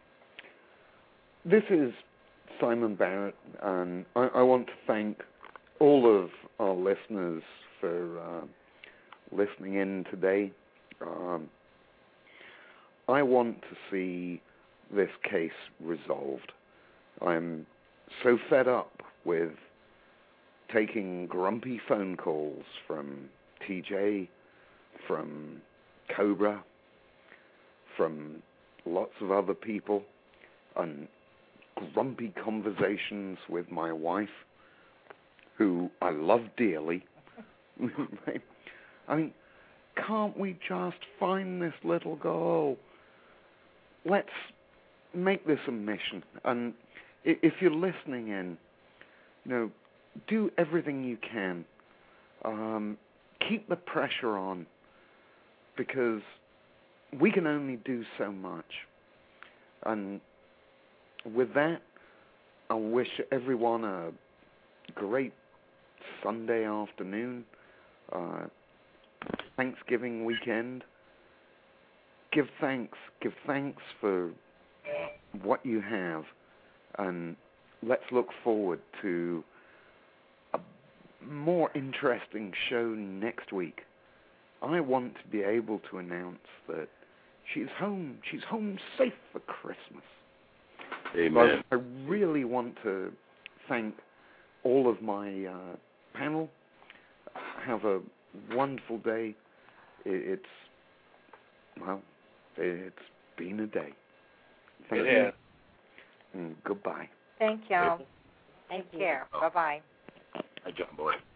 S2: This is Simon Barrett, and I want to thank all of our listeners for listening in today. I want to see this case resolved. I'm so fed up with taking grumpy phone calls from TJ, from Cobra, from lots of other people, and grumpy conversations with my wife, who I love dearly. I mean, can't we just find this little girl? Let's make this a mission. And if you're listening in, do everything you can. Keep the pressure on, because we can only do so much. And with that, I wish everyone a great Sunday afternoon, Thanksgiving weekend. Give thanks for what you have, and let's look forward to a more interesting show next week. I want to be able to announce that she's home safe for Christmas.
S9: Amen.
S2: I really want to thank all of my panel. Have a wonderful day. It's been a day. Thank you. And goodbye.
S3: Thank y'all. Take care. Bye-bye.
S9: Hi, John Boy.